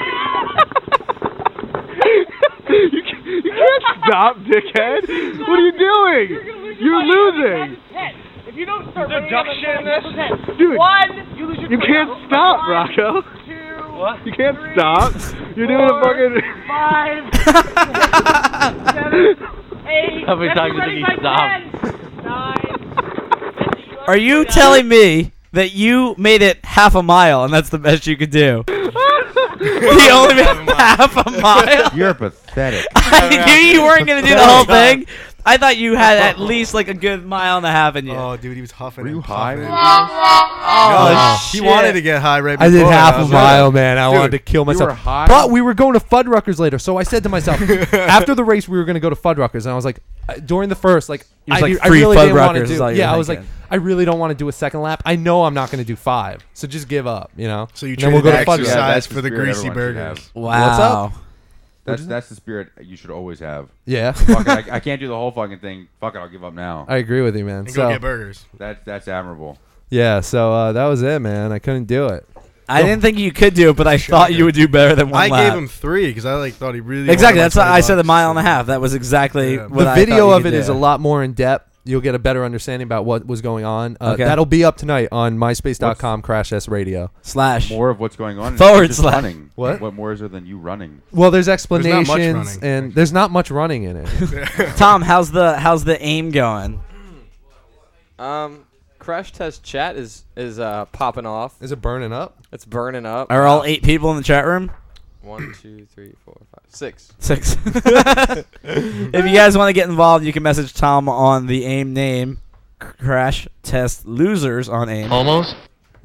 you, can't, you can't stop, dickhead! What are you doing? You're losing! If you don't start Deduction. this. Dude, One! You lose your you can't stop, Rocco! Two! You can't stop! You're doing a fucking... Five! Seven! Eight! How many Get times do you ready think he by stopped? ten, Nine! Are you telling me that you made it half a mile and that's the best you could do? You only made half a mile? You're pathetic. I knew you weren't going to do the whole thing. I thought you had at least like a good mile and a half in you. Oh, dude, he was huffing Were you and high? puffing. Oh, He shit. wanted to get high right I before. did half a was mile, like, man. I Dude, wanted to kill you myself. were high? But we were going to Fuddruckers later, so I said to myself, after the race, we were going to go to Fuddruckers, and I was like, uh, during the first, like, It was I, like I free really didn't want to Fuddruckers is do. all you Yeah, were I was like, thinking. I really don't want to do a second lap. I know I'm not going to do five, so just give up, you know. So you And then we'll traded go the to Yeah, Fuddruckers. exercise that's for the spirit greasy everyone should burgers. have. Wow. What's up? That's that's the spirit you should always have. Yeah, Fuck it, I, I can't do the whole fucking thing. Fuck it, I'll give up now. I agree with you, man. And So go get burgers. That's that's admirable. yeah, so uh, that was it, man. I couldn't do it. I didn't think you could do it, but I thought you would do better than one I lap. gave him three because I like thought he really Exactly. wanted my That's why I twenty said a bucks. mile and a half. That was exactly Yeah. what The I video thought you of could it is do. a lot more in depth. you'll get a better understanding about what was going on. Uh, Okay. That'll be up tonight on myspace dot com Crash Test Radio. Slash. More of what's going on. Forward Just slash. running. What? What more is there than you running? Well, there's There's not much explanations, running. and there's not much running in it. Tom, how's the how's the aim going? Um, Crash Test chat is is uh popping off. Is it burning up? It's burning up. Are all eight people in the chat room? One, two, three, four, five, six. Six. If you guys want to get involved, you can message Tom on the AIM name, Crash Test Losers on AIM. Almost.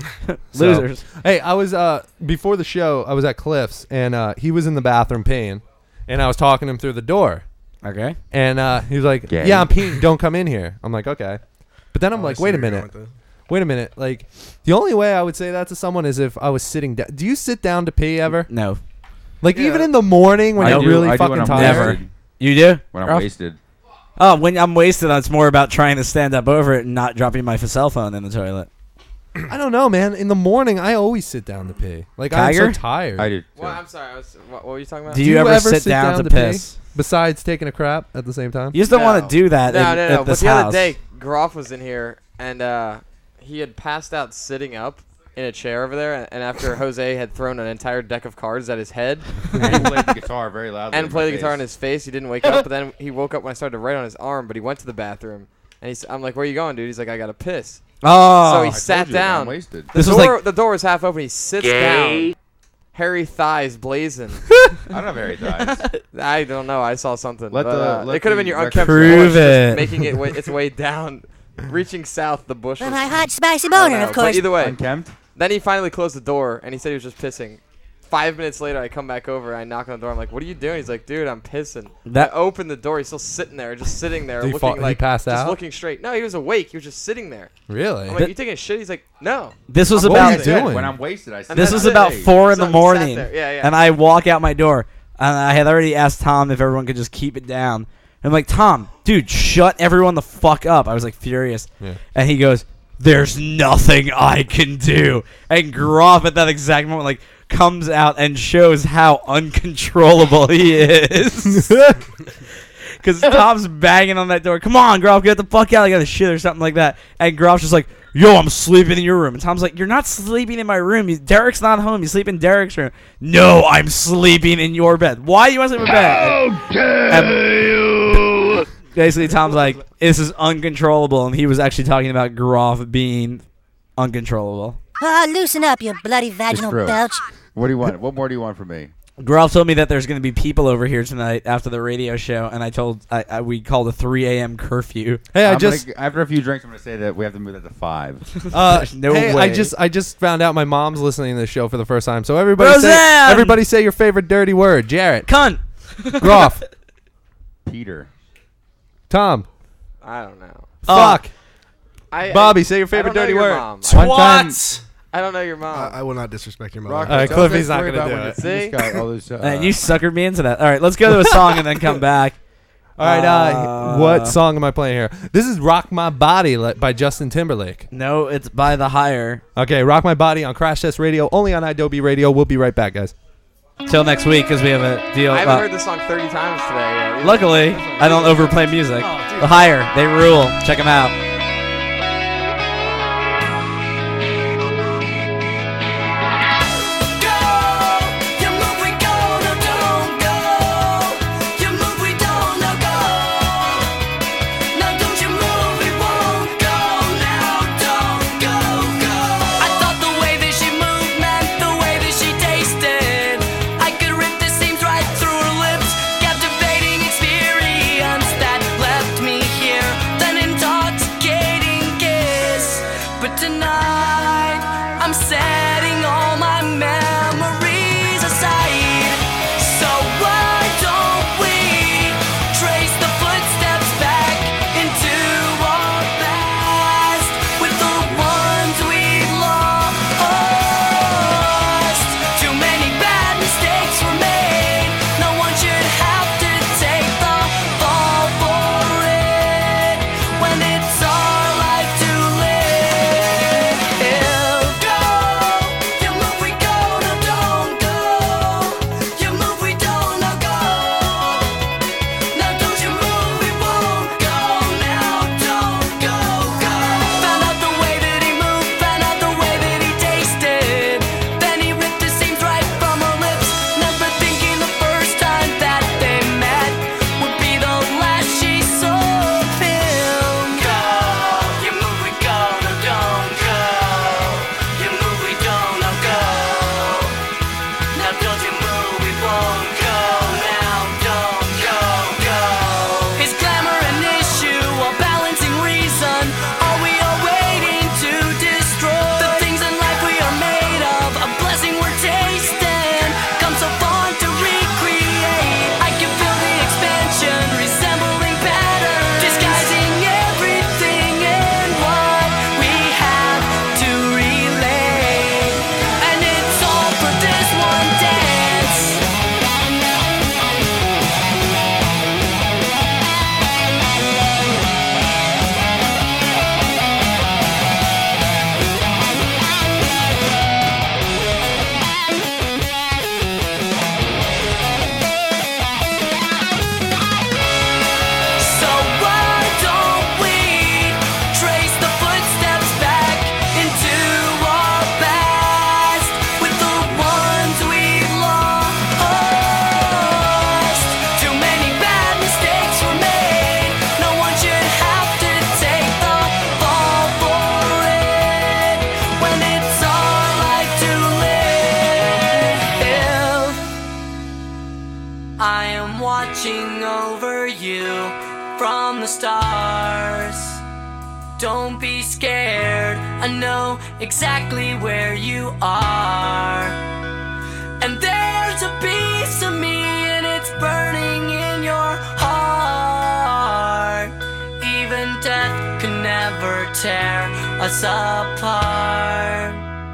Losers. So, hey, I was uh before the show. I was at Cliff's, and uh, he was in the bathroom peeing, and I was talking to him through the door. Okay. And uh, he was like, Gay. "Yeah, I'm peeing. Don't come in here." I'm like, "Okay," but then I'm Oh, I like, see "Wait a where you're minute." going with this. Wait a minute. Like, the only way I would say that to someone is if I was sitting down. Do you sit down to pee ever? No. Like, Yeah. even in the morning when I you're do- really I do fucking when I'm tired? Never. wasted. You do? When I'm Ralph? wasted. Oh, when I'm wasted, it's more about trying to stand up over it and not dropping my cell phone in the toilet. I don't know, man. In the morning, I always sit down to pee. Like, I'm Tiger? so tired. I do. Well, I'm sorry. I was, what, what were you talking about? Do you, ever, sit, down, to piss? Besides taking a crap at the same time? You just don't want No. to do that No, in, no, no. at But this the house. other day, Groff was in here, and uh, he had passed out sitting up in a chair over there. And after Jose had thrown an entire deck of cards at his head And he played the guitar very loudly. and in played my the guitar face. in his face, he didn't wake up. But then he woke up when I started to write on his arm. But he went to the bathroom, and he's. I'm like, "Where you going, dude?" He's like, "I gotta piss." Oh. so he I sat told you, I'm down. wasted. The This was door, like- the door was half open. He sits down, hairy thighs blazing. I don't have hairy thighs. I don't know. I saw something. Let but, the- uh, let it could have been the your record unkempt Prove bush just it. making it way, its way down, reaching south. The bush. Well, was- my hot spicy I don't boner, know, of but course. either way, Unkempt? then he finally closed the door and he said he was just pissing. Five minutes later, I come back over. I knock on the door. I'm like, "What are you doing?" He's like, "Dude, I'm pissing." That- I open the door. He's still sitting there, just sitting there, Did he looking fall- he like passed just out? looking straight. No, he was awake. He was just sitting there. Really? I'm like, "You taking a shit?" He's like, "No." This was I'm What about are you pissing. doing? When I'm wasted, I sit This that's was it. about four in So the he sat morning, there. Yeah, yeah. and I walk out my door, and I had already asked Tom if everyone could just keep it down. I'm like, "Tom, dude, shut everyone the fuck up." I was like furious, Yeah. and he goes, "There's nothing I can do." And Groff at that exact moment, like, comes out and shows how uncontrollable he is. Because Tom's banging on that door. "Come on, Groff, get the fuck out. I got a shit," or something like that. And Groff's just like, "Yo, I'm sleeping in your room." And Tom's like, "You're not sleeping in my room. You, Derek's not home. You sleep in Derek's room." "No, I'm sleeping in your bed." "Why do you want to sleep in bed?" How dare you? Basically, Tom's like, "This is uncontrollable." And he was actually talking about Groff being uncontrollable. Oh, loosen up, you bloody vaginal true. belch. What do you want? What more do you want from me? Groff told me that there's going to be people over here tonight after the radio show, and I told I, I we called a three a.m. curfew. Hey, I I'm just gonna, after a few drinks, I'm gonna say that we have to move that to five. uh, There's no hey, I way. just I just found out my mom's listening to this show for the first time. So everybody say Roseanne! everybody say your favorite dirty word. Jarrett, Cunt. Groff, Peter. Tom, I don't know. fuck, I, Bobby. I, say your I favorite don't know dirty your word. mom. Twats. I don't know your mom. I, I will not disrespect your mother. Rock, All right, don't Cliffy's just not worry gonna about do when it. you See? just got all those, uh, And you suckered me into that. All right, let's go to a song and then come back. All right, uh, Uh, what song am I playing here? This is "Rock My Body" le- by Justin Timberlake. No, it's by The Higher. Okay, "Rock My Body" on Crash Test Radio, only on Adobe Radio. We'll be right back, guys. Till next week, because we have a deal. I haven't uh, heard this song thirty times today. Yet. either. Luckily, I don't overplay music. The Higher, they rule. Check them out. Captivating experience that left me here, then intoxicated. watching over you from the stars. Don't be scared, I know exactly where you are. And there's a piece of me and it's burning in your heart. Even death can never tear us apart.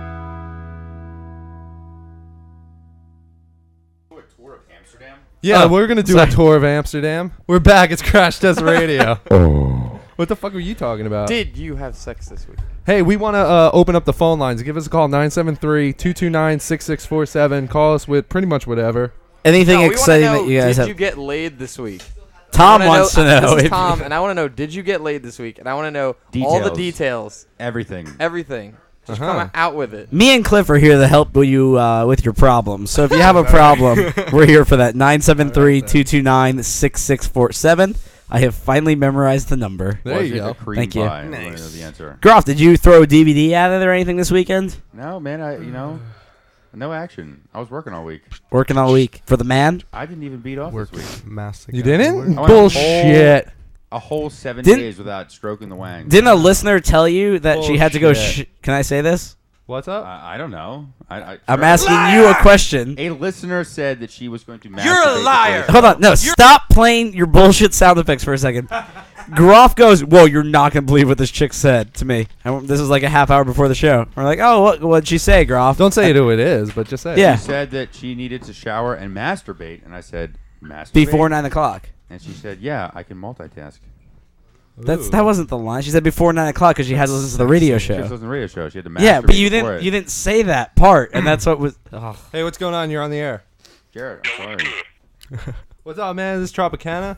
Yeah, Oh, we're gonna do sorry. a tour of Amsterdam. We're back. It's Crash Test Radio. What the fuck were you talking about? Did you have sex this week? Hey, we want to uh, open up the phone lines. Give us a call, nine seven three, two two nine, six six four seven. Call us with pretty much whatever. Anything No, we wanna exciting know, that you guys did have? you get laid this week? Tom I wanna wants to know This if is you- Tom, and I want to know, did you get laid this week? And I want to know all the details. Everything. Everything. Just Uh-huh. come out with it. Me and Cliff are here to help you uh, with your problems. So if you have a problem, we're here for that. nine seven three, two two nine, six six four seven. I have finally memorized the number. There Was you it go. a cream Thank you. pie? I wanna know the answer. Groff, did you throw a D V D at it or anything this weekend? No, man. I you know, no action. I was working all week. Working all week for the man? I didn't even beat off Work this week. massive. You didn't? I went a Bullshit. whole- A whole seven Didn't- days without stroking the wang. Didn't a listener tell you that she had to go? Sh- Bullshit. Can I say this? What's up? I, I don't know. I, I, I'm asking you a question. A listener said that she was going to. You're a masturbate liar. before- Hold on, no, stop playing your bullshit sound effects for a second. Groff goes, "Whoa, you're not gonna believe what this chick said to me." And this is like a half hour before the show. We're like, "Oh, what what'd she say, Groff?" Don't say who it is, but just say it. Yeah. She said that she needed to shower and masturbate, and I said, "Masturbate Before nine o'clock. And she said, "Yeah, I can multitask." That's that wasn't the line. She said before nine o'clock because she had to listen to the radio She was show. listening to the radio show. She had to masturbate. Yeah, but you before didn't it. you didn't say that part, and that's what was. Oh. Hey, what's going on? You're on the air. Jared, I'm sorry. What's up, man? Is this Tropicana?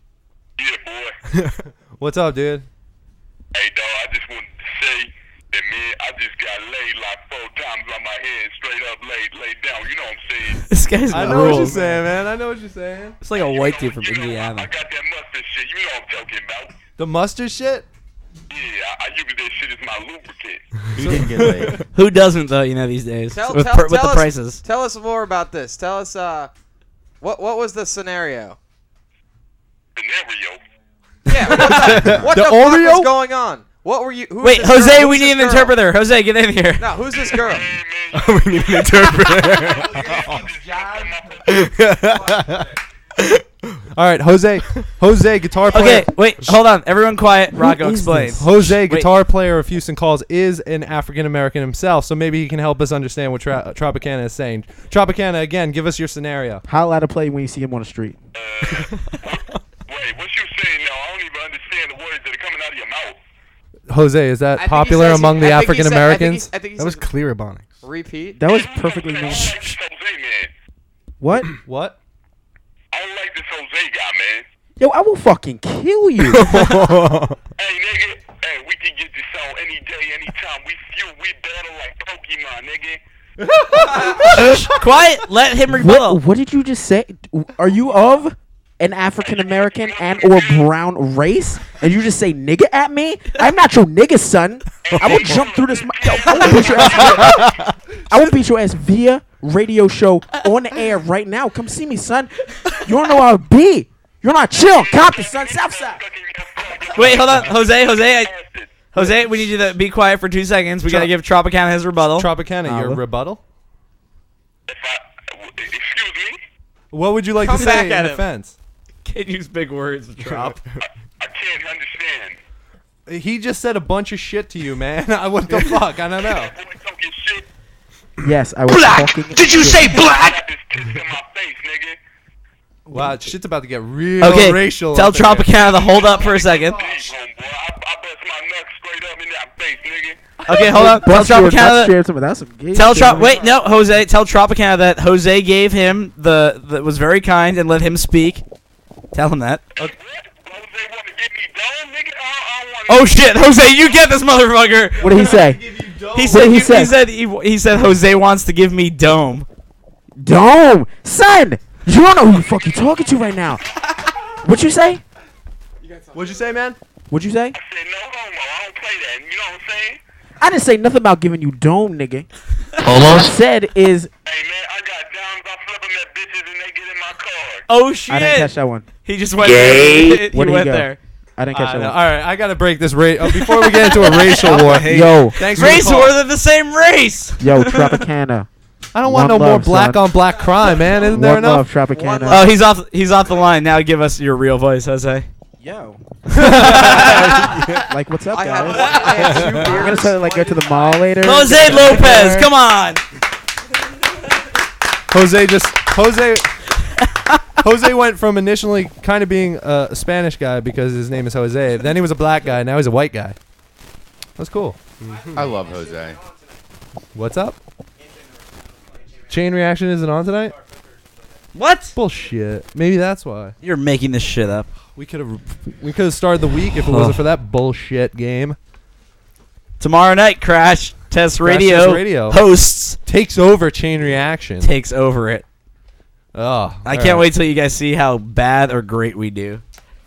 Yeah, boy. What's up, dude? Hey, dog, I just wanted to say that, man, I just got laid like four times on my head, straight up laid, laid down. You know what I'm saying? This guy's I got know what you're rules. saying, man. I know what you're saying. It's like a white dude from Indiana. I got that mustard shit. You know what I'm talking about. The mustard shit? Yeah, I, I use that shit as my lubricant. He didn't get laid. Who doesn't though? You know these days Tell, with, tell, per, with tell the us, prices. Tell us more about this. Tell us, uh, what what was the scenario? Scenario. Yeah, what the, what The the, fuck Oreo? was going on? What were you? Who Wait, is this Jose, girl? we Who's need this an girl? interpreter. Jose, get in here. No, who's this girl? we need an interpreter. All right, Jose. Jose, guitar player. Okay, wait, hold on. Everyone quiet. Rocco, explain. Jose, Wait. guitar player of Houston Calls, is an African American himself, so maybe he can help us understand what Tra- Tropicana is saying. Tropicana, again, give us your scenario. How loud to play when you see him on the street? Wait, what you saying now? I don't even understand the words that are coming out of your mouth. Jose, is that I think he popular says he- among the I think he African said- I think he- Americans? I think he That was says- clear ebonics. Repeat. That was perfectly normal. Jose, man. What? What? I don't like this Jose guy, man. Yo, I will fucking kill you. Hey, nigga. Hey, we can get this on any day, anytime. We feud, we battle like Pokemon, nigga. Quiet. Let him rebuttal. What, what did you just say? Are you of an African American and or brown race? And you just say nigga at me? I'm not your nigga, son. I will jump through this. mi- Yo, I will beat your ass. Via, I will beat your ass via radio show on the air right now. Come see me, son. You don't know how I be. You're not chill. Compton, son. Southside. Wait, hold on. Jose, Jose, I, Jose, we need you to be quiet for two seconds. We got to give Tropicana his rebuttal. Tropicana, your Holla. rebuttal? If I, excuse me? What would you like Come to back say at in him. defense? Can't use big words, Trop. I can't understand. He just said a bunch of shit to you, man. What the fuck? I don't know. Boy, talking shit. Yes, I was Black! talking. Did you say I black? got this tits in my face, nigga. Wow, shit's about to get real Okay, racial. tell up in here. Tropicana to hold up for a second. Hey, homeboy, I, I bust my nuts straight up in that face, nigga. Okay, hold on. Tell Bust your nuts Tropicana. straight up. That's some gay Tell shit, Trop. man. Wait, no, Jose. Tell Tropicana that Jose gave him the that was very kind and let him speak. Tell him that. What? Jose want to get me done, nigga? I, I don't want Oh shit, Jose, you get this motherfucker. What did he say? He said did he he, say? he said he, he said Jose wants to give me dome. Dome, son. You don't know who the fuck you talking to right now. What you say? What'd you say, man? What'd you say? I said no homo. I don't play that. You know what I'm saying? I didn't say nothing about giving you dome, nigga. What I Almost. said is, Hey, man, I got dimes. I flip them at bitches and they get in my car. Oh shit! I didn't catch that one. He just went Gay. there. He Where did he went go? there. I didn't catch I that know. one. All right, I gotta break this ra- uh, before we get into a racial war. Yo. Thanks for the Race call. war, they're the same race. Yo, Tropicana. I don't want One no more love, black son. on black crime, man. Isn't there One love, enough? Tropicana. Oh, he's off. He's off the line now. Give us your real voice, Jose. Yo. Like, what's up, I guys? had, I had two I'm gonna beers. try to like go to the mall later. Jose Lopez, come on. Jose just Jose. Jose went from initially kind of being uh, a Spanish guy because his name is Jose. Then he was a black guy. Now he's a white guy. That's cool. I love Jose. What's up? Chain Reaction isn't on tonight? What? Bullshit. Maybe that's why. You're making this shit up. We could have we could have started the week if it wasn't for that bullshit game. Tomorrow night, Crash Test Crash Radio, Test Radio hosts takes over Chain Reaction. takes over it. Oh, I can't wait till you guys see how bad or great we do.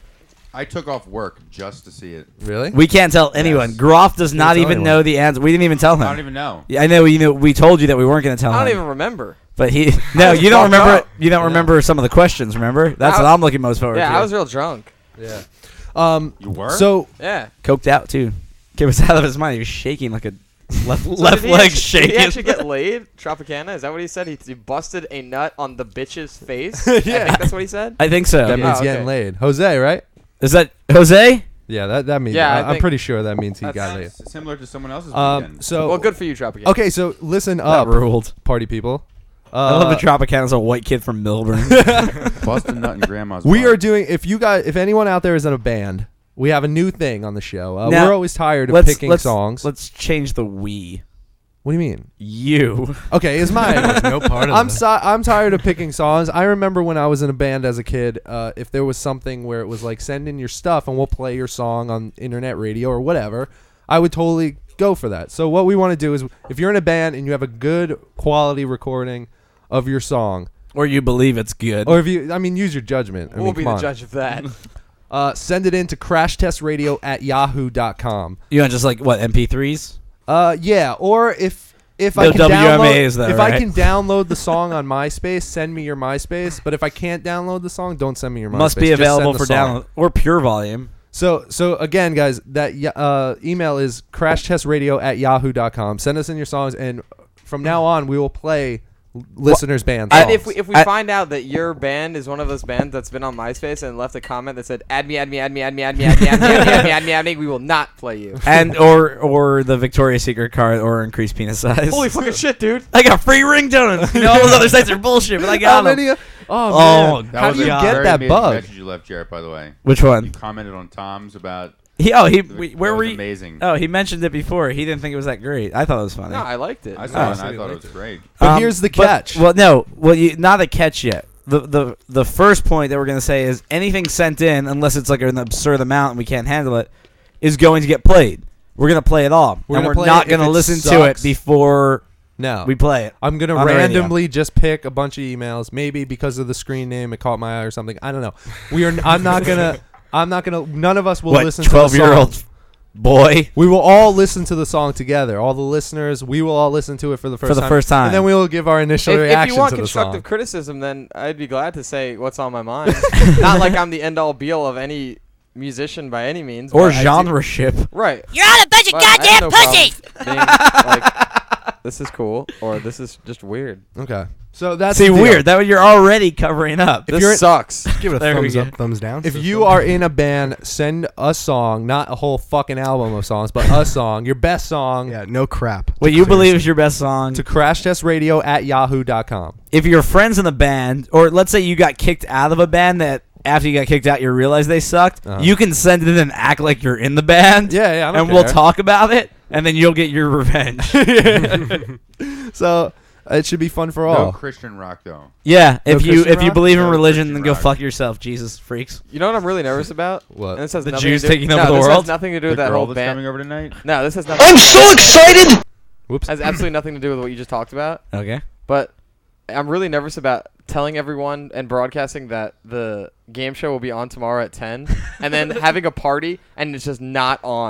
I took off work just to see it. Really? We can't tell anyone. Yes. Groff does not tell even anyone. know the answer. We didn't even tell him. I don't even know. Yeah, I know. You know, we told you that we weren't going to tell I him. don't even remember. But he no, was you don't fucked remember. up. You don't remember some of the questions. Remember? That's I- what I'm looking most forward Yeah, to. I was real drunk. Yeah. Um. You were? So Yeah. coked out too. Kid was out of his mind. He was shaking like a left So left did he leg actu- shaking. Did he actually get laid? Tropicana? Is that what he said? He, he busted a nut on the bitch's face? I Yeah. think that's what he said. I think so. that Yeah. means Oh, getting okay. laid. Jose, right? Is that Jose? Yeah, that that means. Yeah, I I, I'm think pretty sure that means he that's- got laid. It's similar to someone else's Um. weekend. So Well, good for you, Tropicana. okay, so listen up, ruled. party people. Uh, I love the Tropicana as a white kid from Milburn. Boston Nut and Grandma's We Bar. are doing. If you guys, if anyone out there is in a band, we have a new thing on the show. Uh, Now, we're always tired of let's, picking let's, songs. Let's change the we. What do you mean? You. Okay, is mine. no part of I'm that. si- I'm tired of picking songs. I remember when I was in a band as a kid, uh, if there was something where it was like send in your stuff and we'll play your song on internet radio or whatever, I would totally go for that. So what we want to do is, if you're in a band and you have a good quality recording of your song, Or you believe it's good. or if you, I mean, use your judgment. I We'll mean, be come the on. judge of that. Uh, send it in to crash test radio at yahoo dot com. You want just like, what, M P threes? Uh, yeah, or if if I No can W M As download though, if right? I can download the song on MySpace, send me your MySpace. But if I can't download the song, don't send me your MySpace. Must be Just send available the for song. download. Or pure volume. So so again, guys, that y- uh, email is crash test radio at yahoo dot com. Send us in your songs, and from now on, we will play l- listeners' band songs. And if we if we I- find out that your band is one of those bands that's been on MySpace and left a comment that said add me, add me, add me, add me, add me, add me, add me, add me, add me, add me, add me, we will not play you. And or or the Victoria's Secret card or increased penis size. Holy fucking shit, dude! I got free ringtones. You know, all those other sites are bullshit, but I How got them. many? Oh, Oh, man. That How was do you a get very that amazing bug? message you left, Jarrett, by the way. Which You one? commented on Tom's about. He oh he the- we, that where was were you? amazing. Oh, he mentioned it before. He didn't think it was that great. I thought it was funny. No, I liked it. I saw Oh, it so and I you thought it liked was it. great. But Um, here's the but- catch. well, no, well, you, not a catch yet. The the the first point that we're gonna say is anything sent in, unless it's like an absurd amount and we can't handle it, is going to get played. We're gonna play it all, We're and gonna we're play not it if gonna it listen to it sucks. before no, we play it. I'm gonna on the radio. randomly just pick a bunch of emails. Maybe because of the screen name, it caught my eye or something. I don't know. We are. I'm not gonna. I'm not gonna. None of us will What, listen to the twelve-year-old song. boy? We will all listen to the song together. All the listeners, we will all listen to it for the first the time. first time. and then we will give our initial If, if reaction you want to the constructive song. criticism, then I'd be glad to say what's on my mind. Not like I'm the end all be all of any musician by any means. Or but I do- genre ship. Right. You're all a bunch of But I have goddamn no problem pussies! being like, this is cool, or this is just weird. Okay, so that's See, the deal. weird. That you're already covering up. If This you're in- sucks. Give it a There we thumbs go. up, thumbs down. If system. you are in a band, send a song, not a whole fucking album of songs, but a song, your best song, yeah, no crap. What you believe is your best song. to crash test radio at yahoo dot com. If your friends in the band, or let's say you got kicked out of a band that after you got kicked out you realized they sucked, Uh-huh. you can send it in and act like you're in the band. Yeah, yeah, I don't and we'll care. talk about it, and then you'll get your revenge. So it should be fun for No all. Christian rock though. Yeah, No if you Christian if you rock? believe in No religion, Christian then go rock. fuck yourself, Jesus freaks. You know what I'm really nervous about? What? And this has The nothing Jews to do, taking no, over the this world? has nothing to do The with that girl whole that's band. coming over tonight. No, this has nothing. I'm so excited! Whoops. Has absolutely nothing to do with what you just talked about. Okay. But I'm really nervous about telling everyone and broadcasting that the game show will be on tomorrow at ten, and then having a party and it's just not on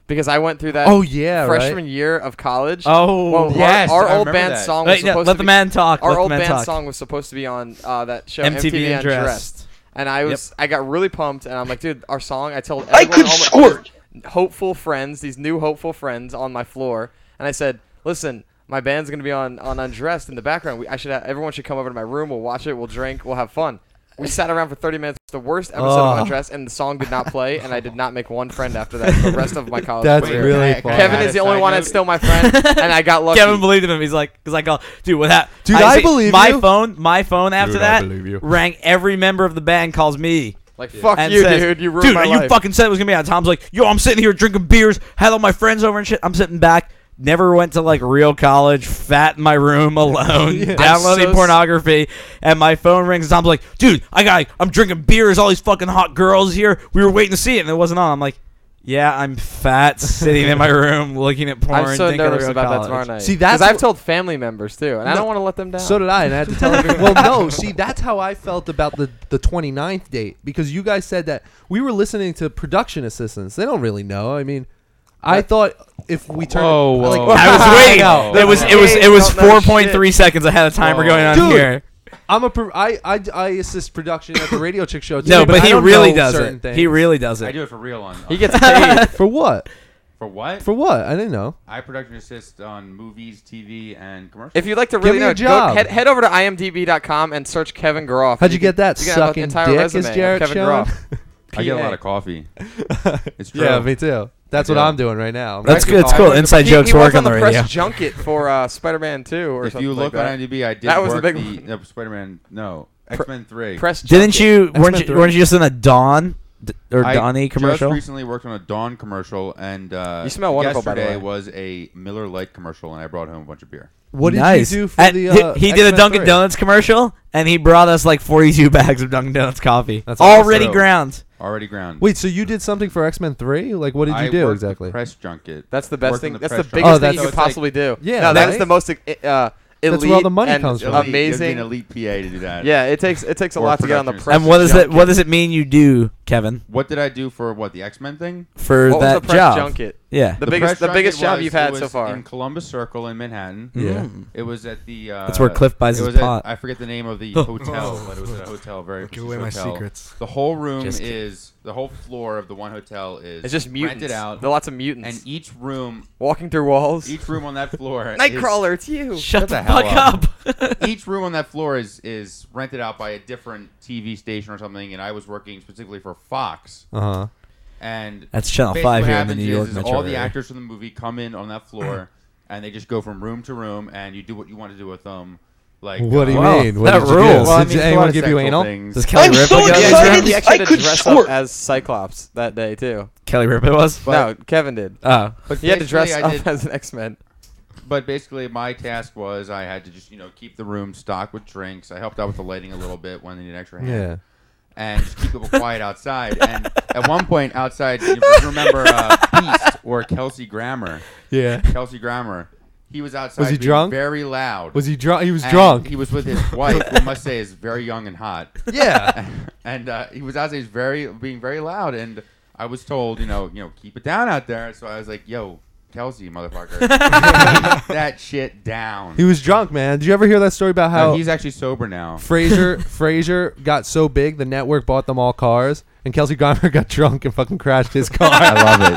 because I went through that. Oh, yeah, freshman right? year of college. Oh, well, yes, Our, I our old remember band that. song Wait, was no, supposed let to the be, man talk, Our let the old man band talk. song was supposed to be on uh, that show M T V M T V Undressed. Undressed. And I was, I got really pumped, and I'm like, dude, our song. I told I everyone, could all my squirt. hopeful friends, these new hopeful friends on my floor, and I said, listen, my band's gonna be on on Undressed in the background. We, I should have, everyone should come over to my room. We'll watch it. We'll drink. We'll have fun. We sat around for thirty minutes. The worst episode Oh. of Undressed, and the song did not play, and I did not make one friend after that. The rest of my college That's career. really Can I- funny. can I Kevin add is a the only side one note? that's still my friend, and I got lucky. Kevin believed in him. He's like, because I go, dude, what happened? Dude, I see, believe my you. phone. My phone after Dude, I that believe you. rang. Every member of the band calls me. Like, fuck and you, says, dude. You ruined dude, my you life. fucking said it was gonna be on. Tom's like, yo, I'm sitting here drinking beers, had all my friends over and shit. I'm sitting back. Never went to like real college. Fat in my room alone, Yeah. downloading I'm so pornography, and my phone rings. And Tom's like, dude, I got, I'm drinking beers. All these fucking hot girls here. We were waiting to see it, and it wasn't on. I'm like, yeah, I'm fat, sitting in my room looking at porn. I'm so thinking of nervous real about that college. tomorrow night. See, that's because I've wh- told family members too, and I No. don't want to let them down. So did I, and I had to tell everyone. Well, no, see, that's how I felt about the, the twenty-ninth date, because you guys said that we were listening to production assistants. They don't really know. I mean, I thought if we turned Whoa, like, whoa. I was waiting. Whoa. It was it was it was Don't know four point three shit. seconds ahead of timer Whoa. going on Dude, here. I'm a pro- I, I, I assist production at the Radio Chick Show. Too, No, but I he don't really know does certain it. things. He really does I it. do it for real on. he gets paid. For what? for what? For what? I didn't know. I production assist on movies, T V, and commercials. If you'd like to Give really me a know, job. go, head, head over to I M D B dot com and search Kevin Groff. How'd you get that? You can have an Sucking entire dick, resume as of Jarrett Kevin showing? Groff. I get a P A. lot of coffee. It's true. Yeah, me too. That's I what do. I'm doing right now. I'm That's writing good. It's all- cool. Inside He, jokes he was work on the the radio. press junket for uh, Spider-Man two or If something you like look that. on IMDb, I did That was the work big the no, Spider-Man. No, X-Men three. Press Didn't junket. you? Weren't X-Men you? three. Weren't you just in a Dawn d- or I Donnie commercial? just recently worked on a Dawn commercial, and uh, You smell wonderful, by the yesterday way. was a Miller Lite commercial, and I brought home a bunch of beer. What did nice. you do for And the? he- Uh, he did a X-Men Dunkin' three? Donuts commercial, and he brought us like forty-two bags of Dunkin' Donuts coffee, That's already awesome. ground. Already ground. Wait, so you did something for X-Men three? Like, what did you I do worked the exactly? press junket. That's the best Worked on thing. the That's press the junket. biggest Oh, thing that's- you So could it's like- possibly do. Yeah, no, that is right? the most uh, elite. That's where all the money and comes from. Elite. You have to be Amazing. an elite P A to do that. Yeah, it takes it takes a Or lot to get on the production press. And what does it? junket. What does it mean you do, Kevin, What did I do for what the X-Men thing? for What was that the press job? junket? Yeah, The biggest- press the biggest junket job was- you've had it so was far. in Columbus Circle in Manhattan. Yeah. It was at the. Uh, That's where Cliff buys it his was at- pot. I forget the name of the Oh. hotel, but it was at a hotel. Very Give prestigious away my hotel. secrets. The whole room Just kidding. is the whole floor of the one hotel is It's just mutants. rented out, There are lots of mutants. and each room, walking through walls. each room on that floor, is- Nightcrawler, it's you. Shut the hell fuck up. each room on that floor is is rented out by a different T V station or something, and I was working specifically for Fox. Uh huh. And That's Channel basically five what here in the happens New York is, is metro all the area. actors from the movie come in on that floor, and they just go from room to room, and you do what you want to do with them. Like, What do you uh, Wow, mean? What that did you rules. do? Well, I Did mean, it's a anyone lot of give you sexual anal? things. Does Kelly I'm Ripa so go? Yeah, excited. he actually, he actually I had could to dress squirt. up as Cyclops that day too. Kelly Ripa was. no, Kevin did. Oh, But He had to dress basically I up did- as an X-Men. But basically, my task was I had to just you know keep the room stocked with drinks. I helped out with the lighting a little bit when they needed extra hand. Yeah. And just keep people quiet outside. And at one point outside, you remember uh, Beast or Kelsey Grammer? Yeah. Kelsey Grammer. He was outside. Was he being drunk? Very loud. Was he drunk? He was And drunk. He was with his wife, who I must say is very young and hot. Yeah. and uh, he was outside, he was very being very loud, and I was told, you know, you know, keep it down out there. So I was like, yo, Kelsey, motherfucker, keep that shit down. He was drunk, man. Did you ever hear that story about how No, he's actually sober now. Fraser Fraser got so big the network bought them all cars, and Kelsey Grammer got drunk and fucking crashed his car. I love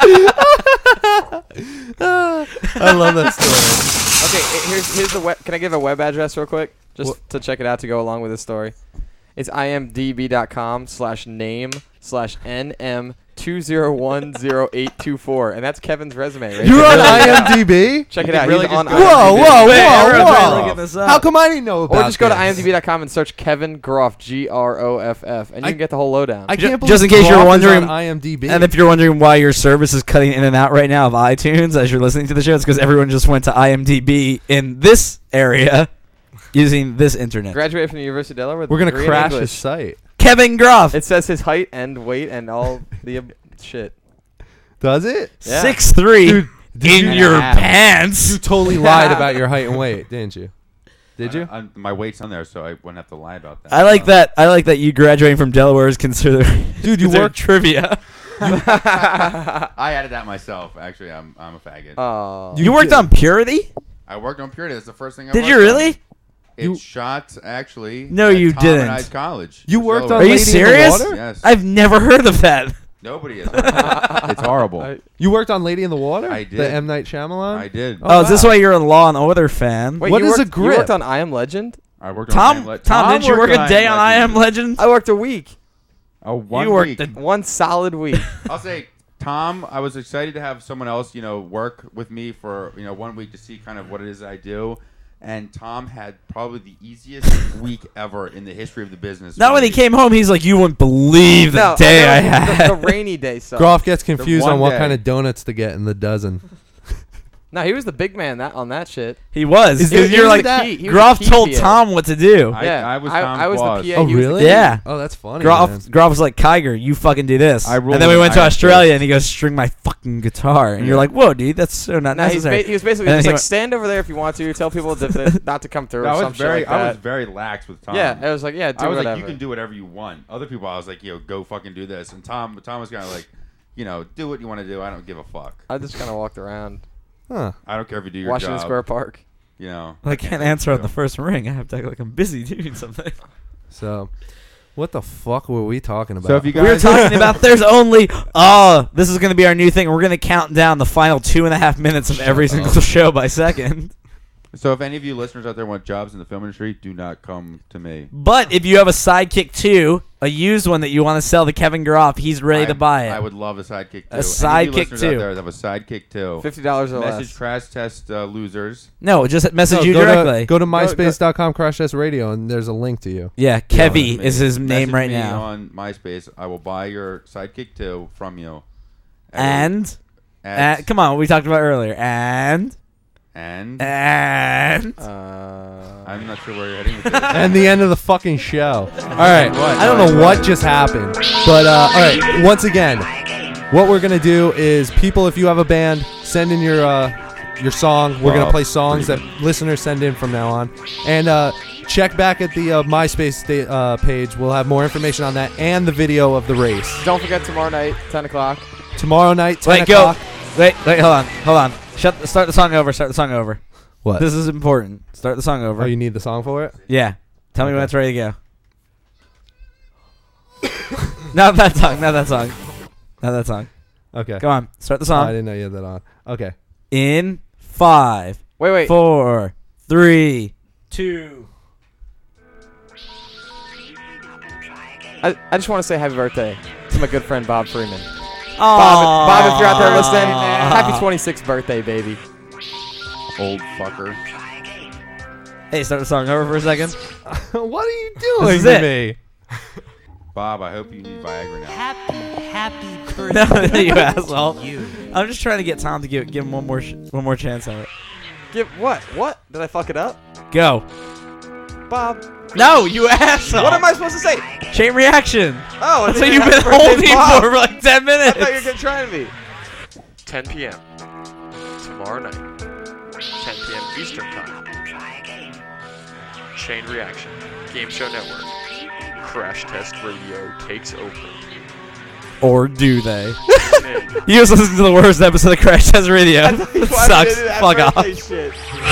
it. I love that story. Okay, i- here's here's the web. Can I give a web address real quick, just What? to check it out to go along with this story? It's imdb dot com slash name slash nm two zero one zero eight two four, and that's Kevin's resume. Right You're there. on Really? IMDb? Check You it out. could really He's on just Whoa, go- IMDb. whoa, Wait, whoa, everyone's really whoa! looking this up. How come I didn't know about Or just go to this? imdb dot com and search Kevin Groff, G R O F F, and you I- can get the whole lowdown. I Ju- can't believe just in case you're Groff is wondering- on IMDb. And if you're wondering why your service is cutting in and out right now of iTunes as you're listening to the show, it's because everyone just went to IMDb in this area using this internet. Graduated from the University of Delaware with we're a gonna degree in crash English. his site, Kevin Groff, It says his height and weight and all the ab- shit. does it? Yeah. six three Dude, did in you- your And a half. pants. You totally lied about your height and weight, didn't you? Did you? I, I, my weight's on there, so I wouldn't have to lie about that. I like So- that. I like that you graduating from Delaware is considered Dude, you considered work- trivia. I added that myself. Actually, I'm I'm a faggot. Oh. You worked on Purity? I worked on Purity. That's the first thing I Did worked you really? On. It You- shot actually. No, at you Tom didn't. And I's college. You for worked silver. on Are you Lady in the serious? Water? Yes. I've never heard of that. Nobody has. It's horrible. You worked on Lady in the Water? I did. The M. Night Shyamalan? I did. Oh, is this wow. why you're a Law and Order fan? Wait, What you is a worked, grip? You worked on I Am Legend? I worked Tom, on I Am Le- Tom, didn't you worked work a day on I Am Legend? I worked a week. Oh, one You worked week. the- One solid week. I'll say, Tom, I was excited to have someone else, you know, work with me for, you know, one week to see kind of what it is I do. And Tom had probably the easiest week ever in the history of the business. Not when he came home, he's like, you wouldn't believe the No, day no, I the- had. The, the rainy day sucked. Groff gets confused one on what day. kind of donuts to get in the dozen. No, he was the big man that on that shit. He was. Is He was- it- you're is like, that- He- he was Groff the key told P A. Tom what to do. I, Yeah, I was I- Tom's I was the boss. P A. Oh, he was the really? key. Yeah. Oh, that's funny. Groff, man. Groff was like, Kiger, you fucking do this. I and ruled then we him. went to I got Australia, pissed. and he goes, string my fucking guitar. And Yeah. you're like, whoa, dude, that's so not No, he was, necessary. ba- he was basically And then just he like, went- stand over there if you want to. Tell people to, to, not to come through I or was some very, shit like I that. was very lax with Tom. Yeah, I was like, yeah, do I was whatever. like, you can do whatever you want. Other people, I was like, yo, go fucking do this. And Tom, Tom was kind of like, you know, do what you want to do. I don't give a fuck. I just kind of walked around. Huh. I don't care if you do your Washington job. Square Park. You know, I can't answer on the first ring. I have to act like I'm busy doing something. So, what the fuck were we talking about? So if you We were guys, talking about there's only oh this is going to be our new thing. We're going to count down the final two and a half minutes of every single show by second. so if any of you listeners out there want jobs in the film industry, do not come to me. But if you have a Sidekick two, a used one that you want to sell to Kevin Groff, he's ready I, to buy it. I would love a sidekick too. A Any of you Sidekick listeners too. Out there that have a sidekick too. Fifty dollars or Message less. crash test uh, losers. No, just message No, you go directly. To, go to myspace dot com Crash Test Radio and there's a link to you. yeah, Kevy is his Message name right me now. on MySpace. I will buy your sidekick two from you. And, At- and come on, we talked about earlier. And and and Uh, I'm not sure where you're heading with this. And the end of the fucking show. All right. What? I don't know what just happened. But, uh, all right. Once again, what we're going to do is, people, if you have a band, send in your uh, your song. We're going to Wow. play songs that listeners send in from now on. And uh, check back at the uh, MySpace sta- uh, page. We'll have more information on that and the video of the race. don't forget tomorrow night, ten o'clock. Tomorrow night, ten wait, o'clock. go. Wait, wait, hold on, hold on. Shut. The, start the song over. Start the song over. What? This is important. Start the song over. Oh, you need the song for it? Yeah. Tell me Okay. when it's ready to go. Not that song. Not that song. Not that song. Okay. Go on. Start the Oh, I song. didn't know you had that on. Okay. In five, Wait, wait. four, three, two. I, I just want to say happy birthday to my good friend Bob Freeman. Aww. Bob, Bob, if you're out there listening, happy twenty-sixth birthday, baby. Old fucker. Hey, start the song over for a second. What are you doing This is to it. me? Bob, I hope you need Viagra now. Happy, happy No, birthday. you asshole. to you. I'm just trying to get Tom to give give him one more sh- one more chance at it. Give what? What? Did I fuck it up? Go. Bob. No, you asshole. What am I supposed to say? Chain reaction. Oh, I That's think what you've happy been birthday, holding Bob. for for like ten I minutes. thought you were gonna try me. ten p.m. tomorrow night, ten p.m. Eastern Time. Chain Reaction, Game Show Network, Crash Test Radio takes over. Or do they? Tune in. You just listened to the worst episode of Crash Test Radio. I thought you It wanted sucks. to do that Fuck off. birthday shit.